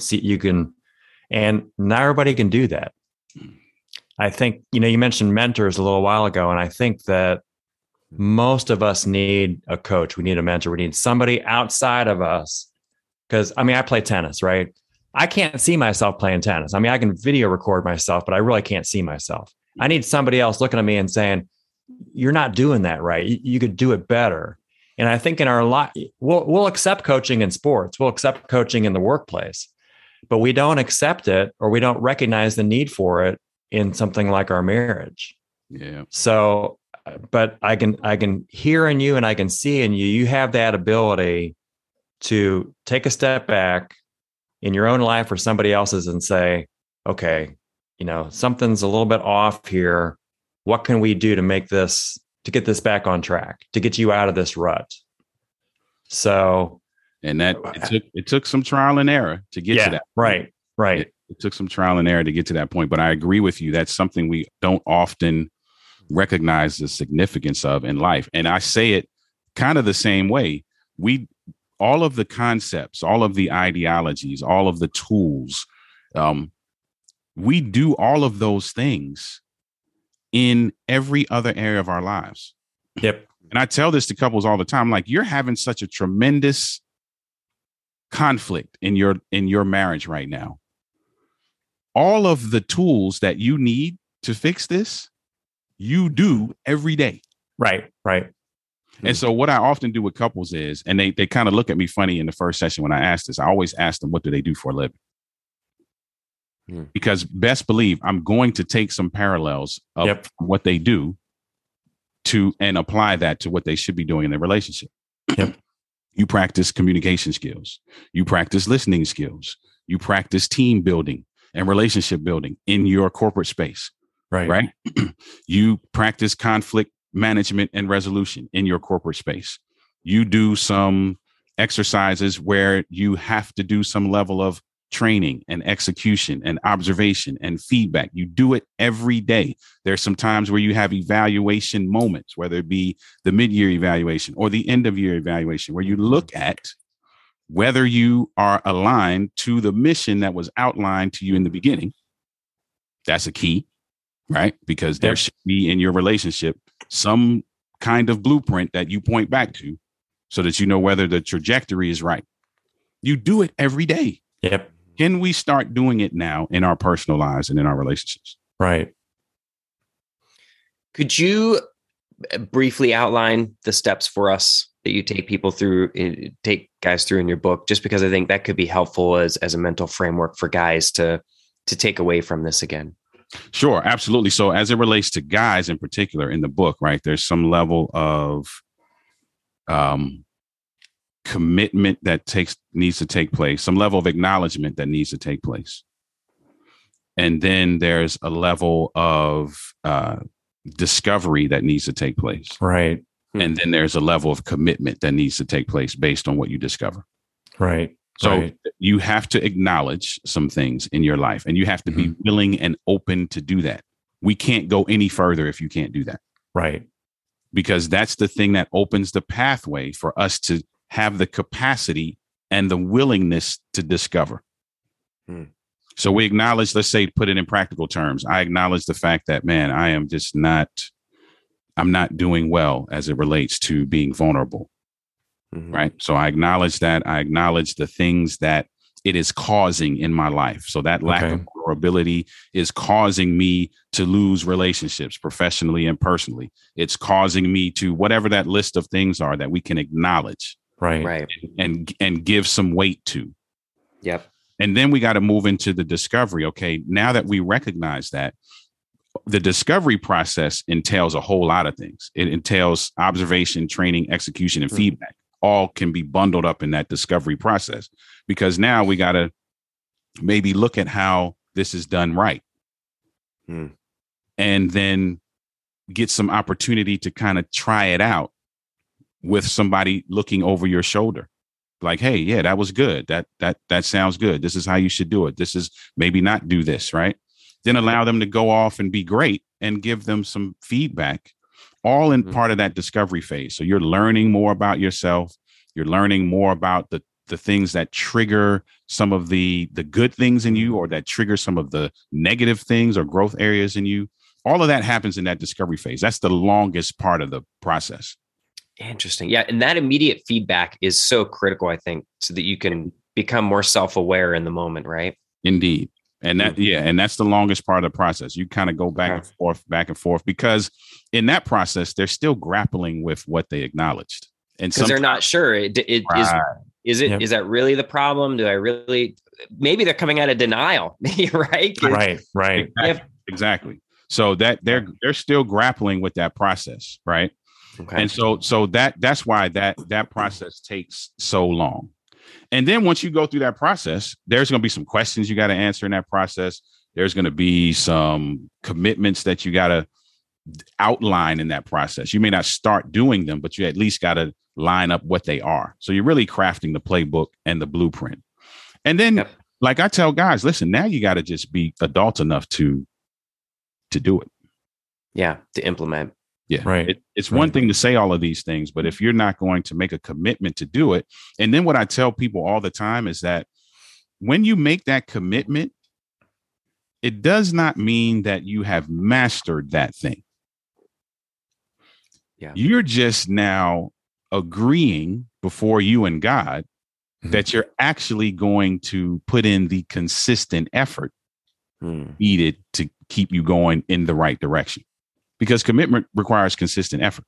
And not everybody can do that. I think, you mentioned mentors a little while ago, and I think that most of us need a coach. We need a mentor. We need somebody outside of us. Because, I play tennis, right? I can't see myself playing tennis. I can video record myself, but I really can't see myself. I need somebody else looking at me and saying, you're not doing that right. You could do it better. And I think in our life, we'll accept coaching in sports. We'll accept coaching in the workplace, but we don't accept it, or we don't recognize the need for it in something like our marriage. Yeah. So, but I can hear in you and I can see in you, you have that ability to take a step back in your own life or somebody else's and say, okay, something's a little bit off here. What can we do to get this back on track, to get you out of this rut? So, and that it took some trial and error to get to that. Right. It took some trial and error to get to that point. But I agree with you. That's something we don't often recognize the significance of in life. And I say it kind of the same way. All of the concepts, all of the ideologies, all of the tools, we do all of those things in every other area of our lives. Yep. And I tell this to couples all the time, like, you're having such a tremendous conflict in your marriage right now. All of the tools that you need to fix this, you do every day. Right. And so what I often do with couples is, and they kind of look at me funny in the first session when I ask this, I always ask them, what do they do for a living? Because best believe I'm going to take some parallels of what they do and apply that to what they should be doing in their relationship. Yep. You practice communication skills. You practice listening skills. You practice team building and relationship building in your corporate space. Right. You practice conflict management and resolution in your corporate space. You do some exercises where you have to do some level of training and execution and observation and feedback. You do it every day. There's some times where you have evaluation moments, whether it be the mid-year evaluation or the end of year evaluation, where you look at whether you are aligned to the mission that was outlined to you in the beginning. That's a key, right? Because there should be in your relationship some kind of blueprint that you point back to so that you know whether the trajectory is right. You do it every day. Yep. Can we start doing it now in our personal lives and in our relationships? Right. Could you briefly outline the steps for us that you take guys through in your book? Just because I think that could be helpful as a mental framework for guys to take away from this again. Sure, absolutely. So as it relates to guys in particular in the book, right, there's some level of commitment that needs to take place, some level of acknowledgement that needs to take place. And then there's a level of discovery that needs to take place. Right. And then there's a level of commitment that needs to take place based on what you discover. Right. So you have to acknowledge some things in your life, and you have to be willing and open to do that. We can't go any further if you can't do that. Right. Because that's the thing that opens the pathway for us to have the capacity and the willingness to discover. So we acknowledge, let's say, put it in practical terms. I acknowledge the fact that, man, I'm not doing well as it relates to being vulnerable. Right. So I acknowledge that. I acknowledge the things that it is causing in my life. So that lack of vulnerability is causing me to lose relationships professionally and personally. It's causing me to whatever that list of things are that we can acknowledge. Right. And give some weight to. Yep. And then we got to move into the discovery. Okay. Now that we recognize that, the discovery process entails a whole lot of things. It entails observation, training, execution, and feedback. all can be bundled up in that discovery process, because now we got to maybe look at how this is done right. And then get some opportunity to kind of try it out with somebody looking over your shoulder. Like, hey, yeah, that was good. That sounds good. This is how you should do it. This is maybe not do this, right? Then allow them to go off and be great and give them some feedback, all in part of that discovery phase. So you're learning more about yourself. You're learning more about the things that trigger some of the good things in you, or that trigger some of the negative things or growth areas in you. All of that happens in that discovery phase. That's the longest part of the process. Interesting. Yeah. And that immediate feedback is so critical, I think, so that you can become more self-aware in the moment, right? Indeed. And and that's the longest part of the process. You kind of go back and forth, because in that process, they're still grappling with what they acknowledged. And because they're not sure. Is that really the problem? Do I really, maybe they're coming out of denial, right? Right. Exactly. So that they're still grappling with that process. Right. Okay. And so that's why that process takes so long. And then once you go through that process, there's going to be some questions you got to answer in that process. There's going to be some commitments that you got to outline in that process. You may not start doing them, but you at least got to line up what they are. So you're really crafting the playbook and the blueprint. And then, like I tell guys, listen, now you got to just be adult enough to do it. Yeah, to implement. Yeah, right. It's one thing to say all of these things, but if you're not going to make a commitment to do it, and then what I tell people all the time is that when you make that commitment, it does not mean that you have mastered that thing. Yeah, you're just now agreeing before you and God that you're actually going to put in the consistent effort needed to keep you going in the right direction. Because commitment requires consistent effort.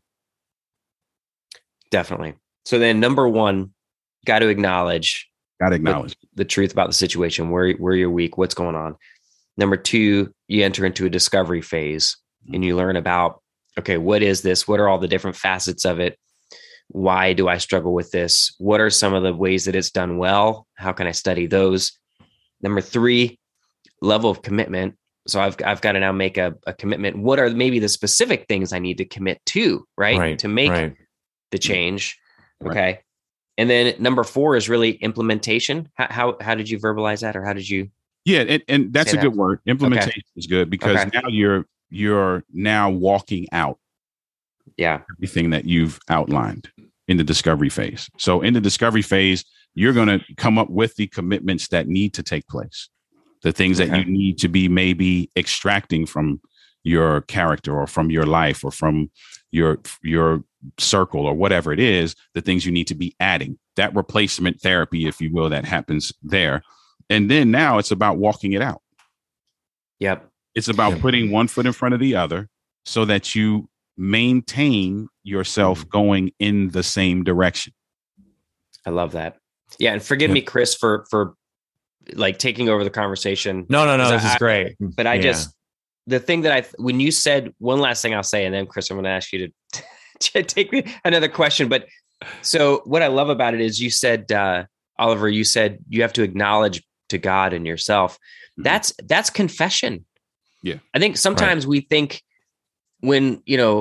Definitely. So then number one, got to acknowledge the truth about the situation, where you're weak, what's going on. Number two, you enter into a discovery phase and you learn about, okay, what is this? What are all the different facets of it? Why do I struggle with this? What are some of the ways that it's done well? How can I study those? Number three, level of commitment. So I've got to now make a commitment. What are maybe the specific things I need to commit to, right? To make the change. Okay. Right. And then number four is really implementation. How did you verbalize that, or how did you? Yeah. And that's a good word. Implementation is good, because now you're now walking out. Yeah. Everything that you've outlined in the discovery phase. So in the discovery phase, you're going to come up with the commitments that need to take place. The things that you need to be maybe extracting from your character, or from your life, or from your circle, or whatever it is, the things you need to be adding. That replacement therapy, if you will, that happens there. And then now it's about walking it out. Yep. It's about putting one foot in front of the other so that you maintain yourself going in the same direction. I love that. Yeah. And forgive me, Chris, for like taking over the conversation. No, this is great. But I just, the thing that when you said, one last thing I'll say, and then Chris, I'm going to ask you to take another question. But so what I love about it is you said, Oliver, you said you have to acknowledge to God and yourself. That's confession. Yeah. I think sometimes we think when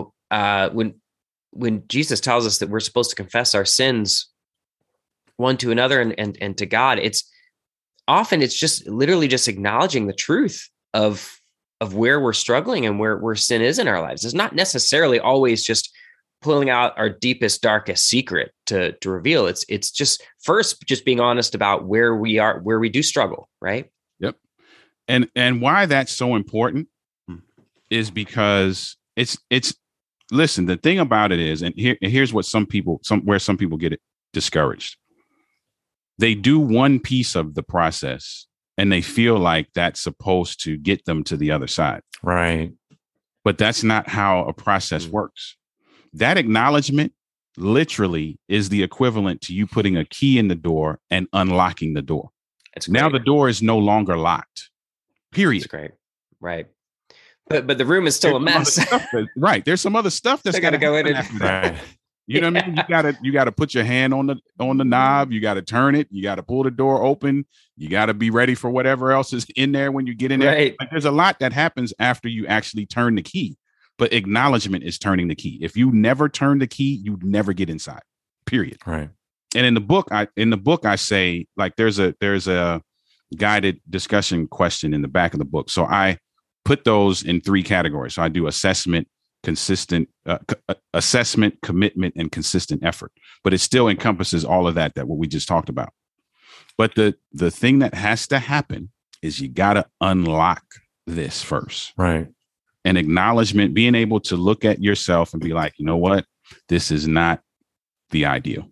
Jesus tells us that we're supposed to confess our sins one to another and to God, it's just literally just acknowledging the truth of where we're struggling and where sin is in our lives. It's not necessarily always just pulling out our deepest, darkest secret to reveal. It's just first just being honest about where we are, where we do struggle, right? Yep. And why that's so important is because it's listen, the thing about it is, and here's what some people get discouraged. They do one piece of the process and they feel like that's supposed to get them to the other side. Right. But that's not how a process works. That acknowledgement literally is the equivalent to you putting a key in the door and unlocking the door. Now the door is no longer locked. Period. That's great. Right. But the room is still a mess. Right. There's some other stuff that's got to go in. You know what I mean? You gotta put your hand on the knob. You gotta turn it. You gotta pull the door open. You gotta be ready for whatever else is in there when you get in there. Right. Like, there's a lot that happens after you actually turn the key. But acknowledgement is turning the key. If you never turn the key, you never get inside. Period. Right. And in the book, I say, like, there's a guided discussion question in the back of the book. So I put those in 3 categories. So I do assessment, assessment, commitment, and consistent effort. But it still encompasses all of that what we just talked about. But the thing that has to happen is you got to unlock this first. Right. And acknowledgement, being able to look at yourself and be like, you know what? This is not the ideal.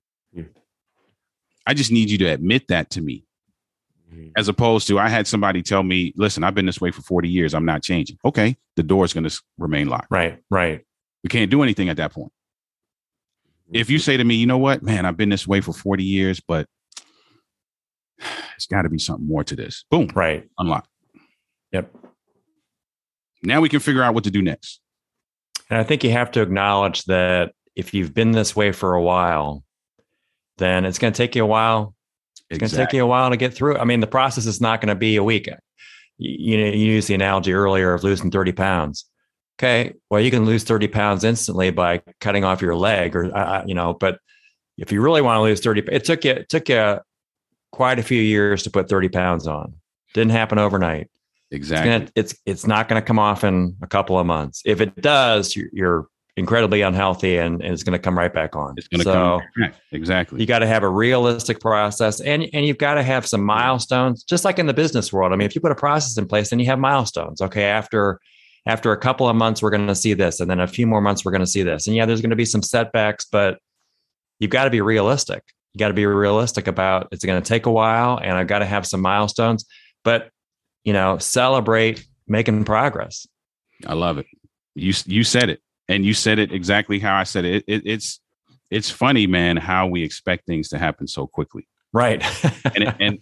I just need you to admit that to me. As opposed to, I had somebody tell me, listen, I've been this way for 40 years. I'm not changing. Okay. The door is going to remain locked. Right. Right. We can't do anything at that point. If you say to me, you know what, man, I've been this way for 40 years, but it's got to be something more to this. Boom. Right. Unlock. Yep. Now we can figure out what to do next. And I think you have to acknowledge that if you've been this way for a while, then it's going to take you a while. It's going to take you a while to get through. I mean, the process is not going to be a week. You used the analogy earlier of losing 30 pounds. Okay. Well, you can lose 30 pounds instantly by cutting off your leg but if you really want to lose 30, it took you quite a few years to put 30 pounds on. Didn't happen overnight. Exactly. It's not going to come off in a couple of months. If it does, you're incredibly unhealthy and it's going to come right back on. It's going to come back. Exactly. You got to have a realistic process and you've got to have some milestones, just like in the business world. I mean, if you put a process in place, then you have milestones. Okay. After a couple of months, we're going to see this. And then a few more months, we're going to see this. And yeah, there's going to be some setbacks, but you've got to be realistic. You got to be realistic about it's going to take a while and I've got to have some milestones, but celebrate making progress. I love it. You said it. And you said it exactly how I said it. It's funny, man, how we expect things to happen so quickly. Right. and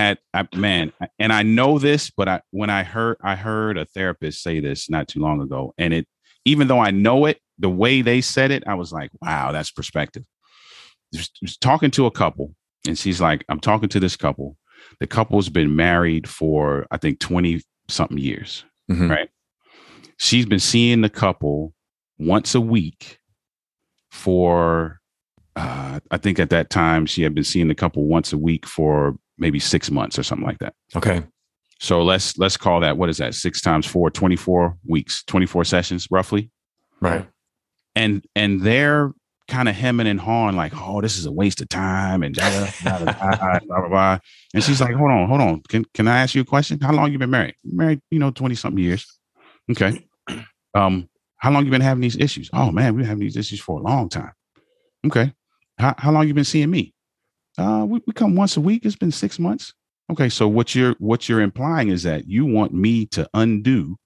I know this, but when I heard a therapist say this not too long ago, and even though I know it, the way they said it, I was like, wow, that's perspective. Just talking to a couple, and she's like, I'm talking to this couple. The couple's been married for, I think, 20 something years, right? She's been seeing the couple once a week for, I think at that time she had been seeing the couple once a week for maybe 6 months or something like that. Okay. So let's call that, what is that? 6 times 4, 24 weeks, 24 sessions roughly. Right. And they're kind of hemming and hawing like, oh, this is a waste of time and blah, blah, blah, blah. And she's like, hold on. Can I ask you a question? How long you been married? Married, 20 something years. Okay. How long you been having these issues? Oh man, we've been having these issues for a long time. Okay. How long you been seeing me? We come once a week. It's been 6 months. Okay. So what you're implying is that you want me to undo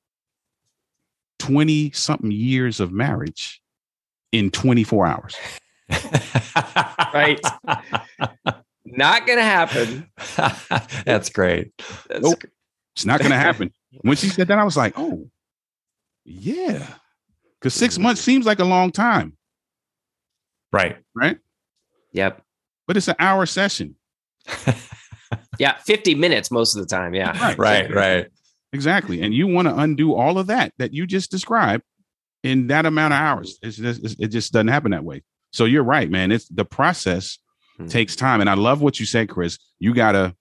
20 something years of marriage in 24 hours. Right. Not going to happen. That's great. Nope. It's not going to happen. When she said that, I was like, oh yeah. Because 6 months seems like a long time. Right. Right. Yep. But it's an hour session. Yeah. 50 minutes most of the time. Yeah. Right. Exactly. And you want to undo all of that you just described in that amount of hours. It just doesn't happen that way. So you're right, man. It's the process takes time. And I love what you said, Chris. You gotta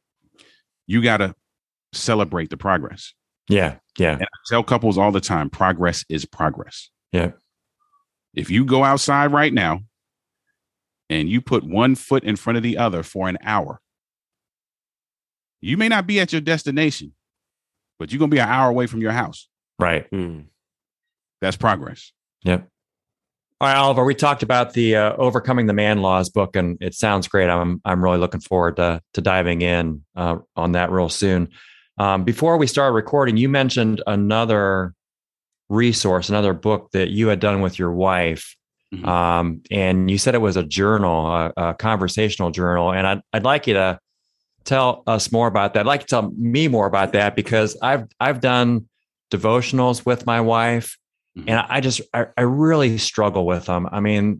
celebrate the progress. Yeah. Yeah. And I tell couples all the time, progress is progress. Yeah. If you go outside right now and you put one foot in front of the other for an hour, you may not be at your destination, but you're going to be an hour away from your house. Right. That's progress. Yep. All right, Oliver, we talked about the Overcoming the Man Laws book, and it sounds great. I'm really looking forward to diving in on that real soon. Before we started recording, you mentioned another resource, another book that you had done with your wife. And you said it was a journal, a conversational journal. And I'd like you to tell us more about that. I'd like you to tell me more about that because I've done devotionals with my wife. And I really struggle with them. I mean,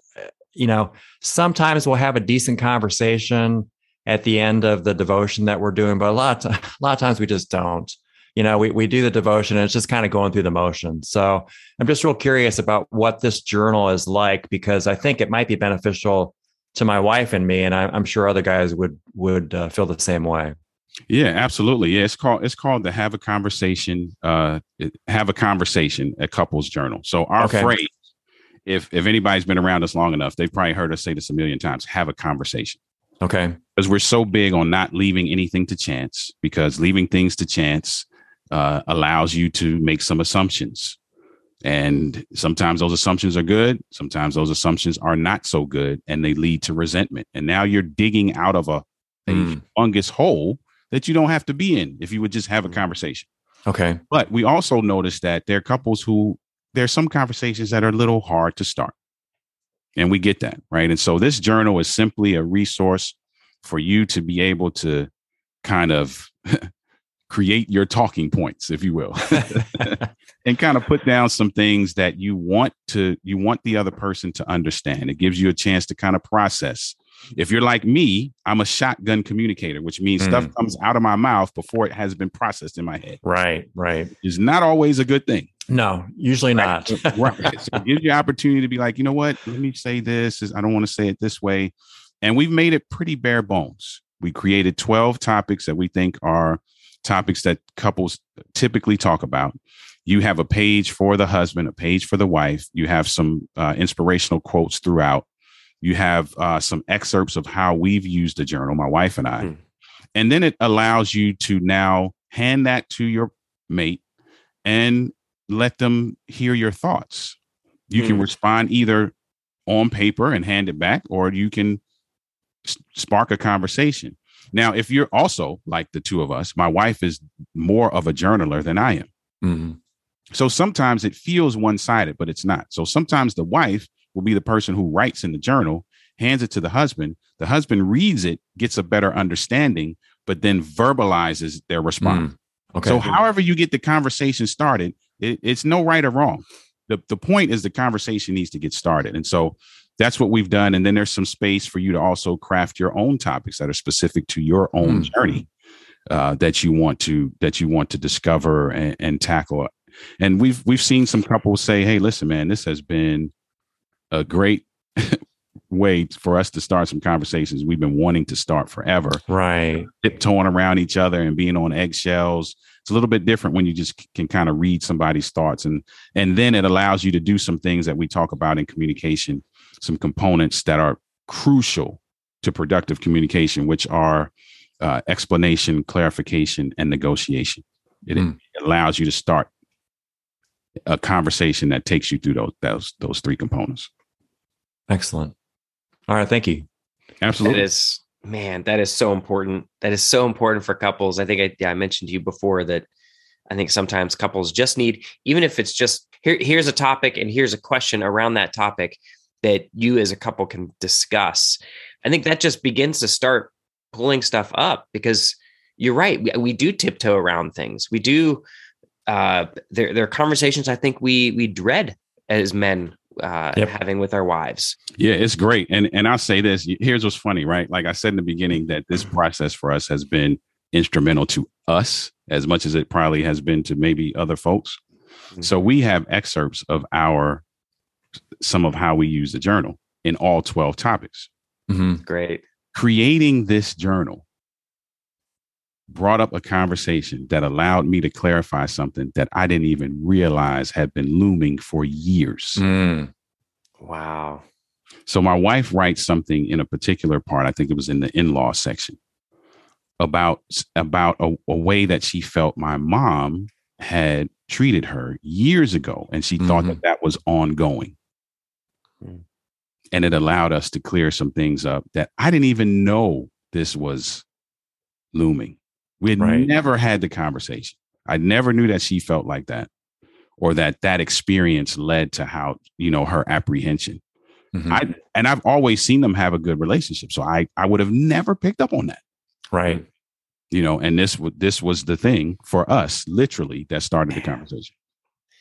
sometimes we'll have a decent conversation at the end of the devotion that we're doing, but a lot of times we just don't. We do the devotion and it's just kind of going through the motions. So I'm just real curious about what this journal is like, because I think it might be beneficial to my wife and me, and I'm sure other guys would feel the same way. Yeah, absolutely. Yeah, it's called the Have a Conversation, a couples journal. So our phrase, if anybody's been around us long enough, they've probably heard us say this a million times: have a conversation. Okay. Because we're so big on not leaving anything to chance, because leaving things to chance allows you to make some assumptions. And sometimes those assumptions are good. Sometimes those assumptions are not so good, and they lead to resentment. And now you're digging out of a fungus hole that you don't have to be in if you would just have a conversation. Okay. But we also noticed that there are couples who there's some conversations that are a little hard to start. And we get that, right? And so this journal is simply a resource for you to be able to kind of create your talking points, if you will, and kind of put down some things that you want the other person to understand. It gives you a chance to kind of process. If you're like me, I'm a shotgun communicator, which means stuff comes out of my mouth before it has been processed in my head. Right. It's not always a good thing. No, usually not. Right. So it gives you opportunity to be like, you know what? Let me say this. I don't want to say it this way. And we've made it pretty bare bones. We created 12 topics that we think are topics that couples typically talk about. You have a page for the husband, a page for the wife. You have some inspirational quotes throughout. You have some excerpts of how we've used the journal, my wife and I. And then it allows you to now hand that to your mate and let them hear your thoughts. You can respond either on paper and hand it back, or you can spark a conversation. Now, if you're also like the two of us, my wife is more of a journaler than I am. So sometimes it feels one-sided, but it's not. So sometimes the wife will be the person who writes in the journal, hands it to the husband reads it, gets a better understanding, but then verbalizes their response. Okay. So however you get the conversation started, it's no right or wrong. The point is the conversation needs to get started. And so that's what we've done. And then there's some space for you to also craft your own topics that are specific to your own journey that you want to discover and tackle. And we've seen some couples say, hey, listen, man, this has been a great way for us to start some conversations we've been wanting to start forever. Right. Tiptoeing around each other and being on eggshells. It's a little bit different when you just can kind of read somebody's thoughts. And then it allows you to do some things that we talk about in communication, some components that are crucial to productive communication, which are explanation, clarification, and negotiation. It allows you to start a conversation that takes you through those three components. Excellent. All right. Thank you. Absolutely. That is so important. That is so important for couples. I think I mentioned to you before that I think sometimes couples just need, even if it's just here's a topic and here's a question around that topic that you as a couple can discuss. I think that just begins to start pulling stuff up, because you're right. We do tiptoe around things. We do. There are conversations I think we dread as men having with our wives. Yeah, it's great. And I'll say this. Here's what's funny, right? Like I said in the beginning, that this process for us has been instrumental to us as much as it probably has been to maybe other folks. So we have excerpts of some of how we use the journal in all 12 topics. Great. Creating this journal brought up a conversation that allowed me to clarify something that I didn't even realize had been looming for years. Wow. So my wife writes something in a particular part, I think it was in the in-law section, about a way that she felt my mom had treated her years ago. And she thought that was ongoing. And it allowed us to clear some things up that I didn't even know this was looming. We had never had the conversation. I never knew that she felt like that, or that experience led to how, her apprehension. I've always seen them have a good relationship. So I would have never picked up on that. Right. And this was the thing for us, literally, that started the conversation.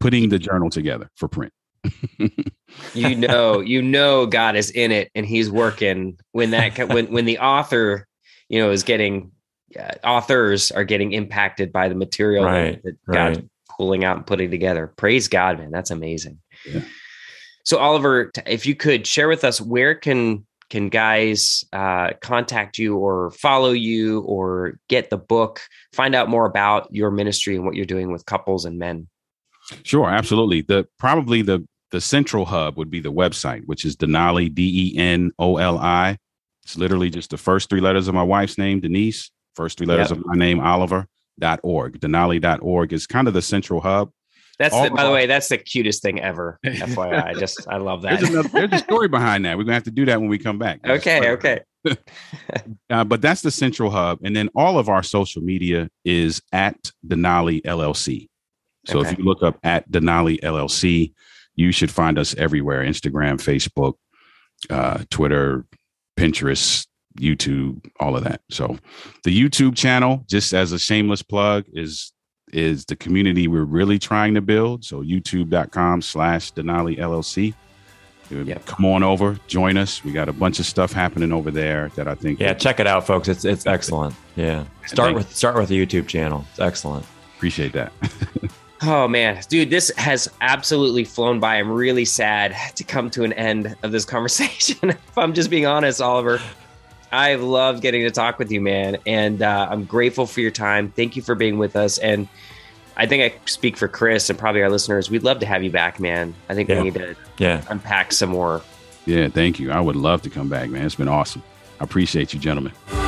putting the journal together for print. you know, God is in it and he's working when the author, is getting, authors are getting impacted by the material that God's pulling out and putting together. Praise God, man. That's amazing. Yeah. So Oliver, if you could share with us, where can guys contact you or follow you or get the book, find out more about your ministry and what you're doing with couples and men? Sure, absolutely. Probably the central hub would be the website, which is Denali, Denoli. It's literally just the first 3 letters of my wife's name, Denise, first 3 letters of my name, Oliver.org. Denali.org is kind of the central hub. By the way, that's the cutest thing ever. FYI, I love that. There's a story behind that. We're gonna have to do that when we come back. Okay. But that's the central hub, and then all of our social media is at Denali LLC. So if you look up at Denali LLC, you should find us everywhere: Instagram, Facebook, Twitter, Pinterest, YouTube, all of that. So the YouTube channel, just as a shameless plug, is the community we're really trying to build. So youtube.com/Denali LLC. Come on over, join us. We got a bunch of stuff happening over there that I think. Yeah, check it out, folks. It's excellent. Yeah. Start with the YouTube channel. It's excellent. Appreciate that. Oh man, dude, this has absolutely flown by. I'm really sad to come to an end of this conversation. If I'm just being honest, Oliver, I've loved getting to talk with you, man. And I'm grateful for your time. Thank you for being with us. And I think I speak for Chris and probably our listeners. We'd love to have you back, man. I think we need to unpack some more. Yeah, thank you. I would love to come back, man. It's been awesome. I appreciate you, gentlemen.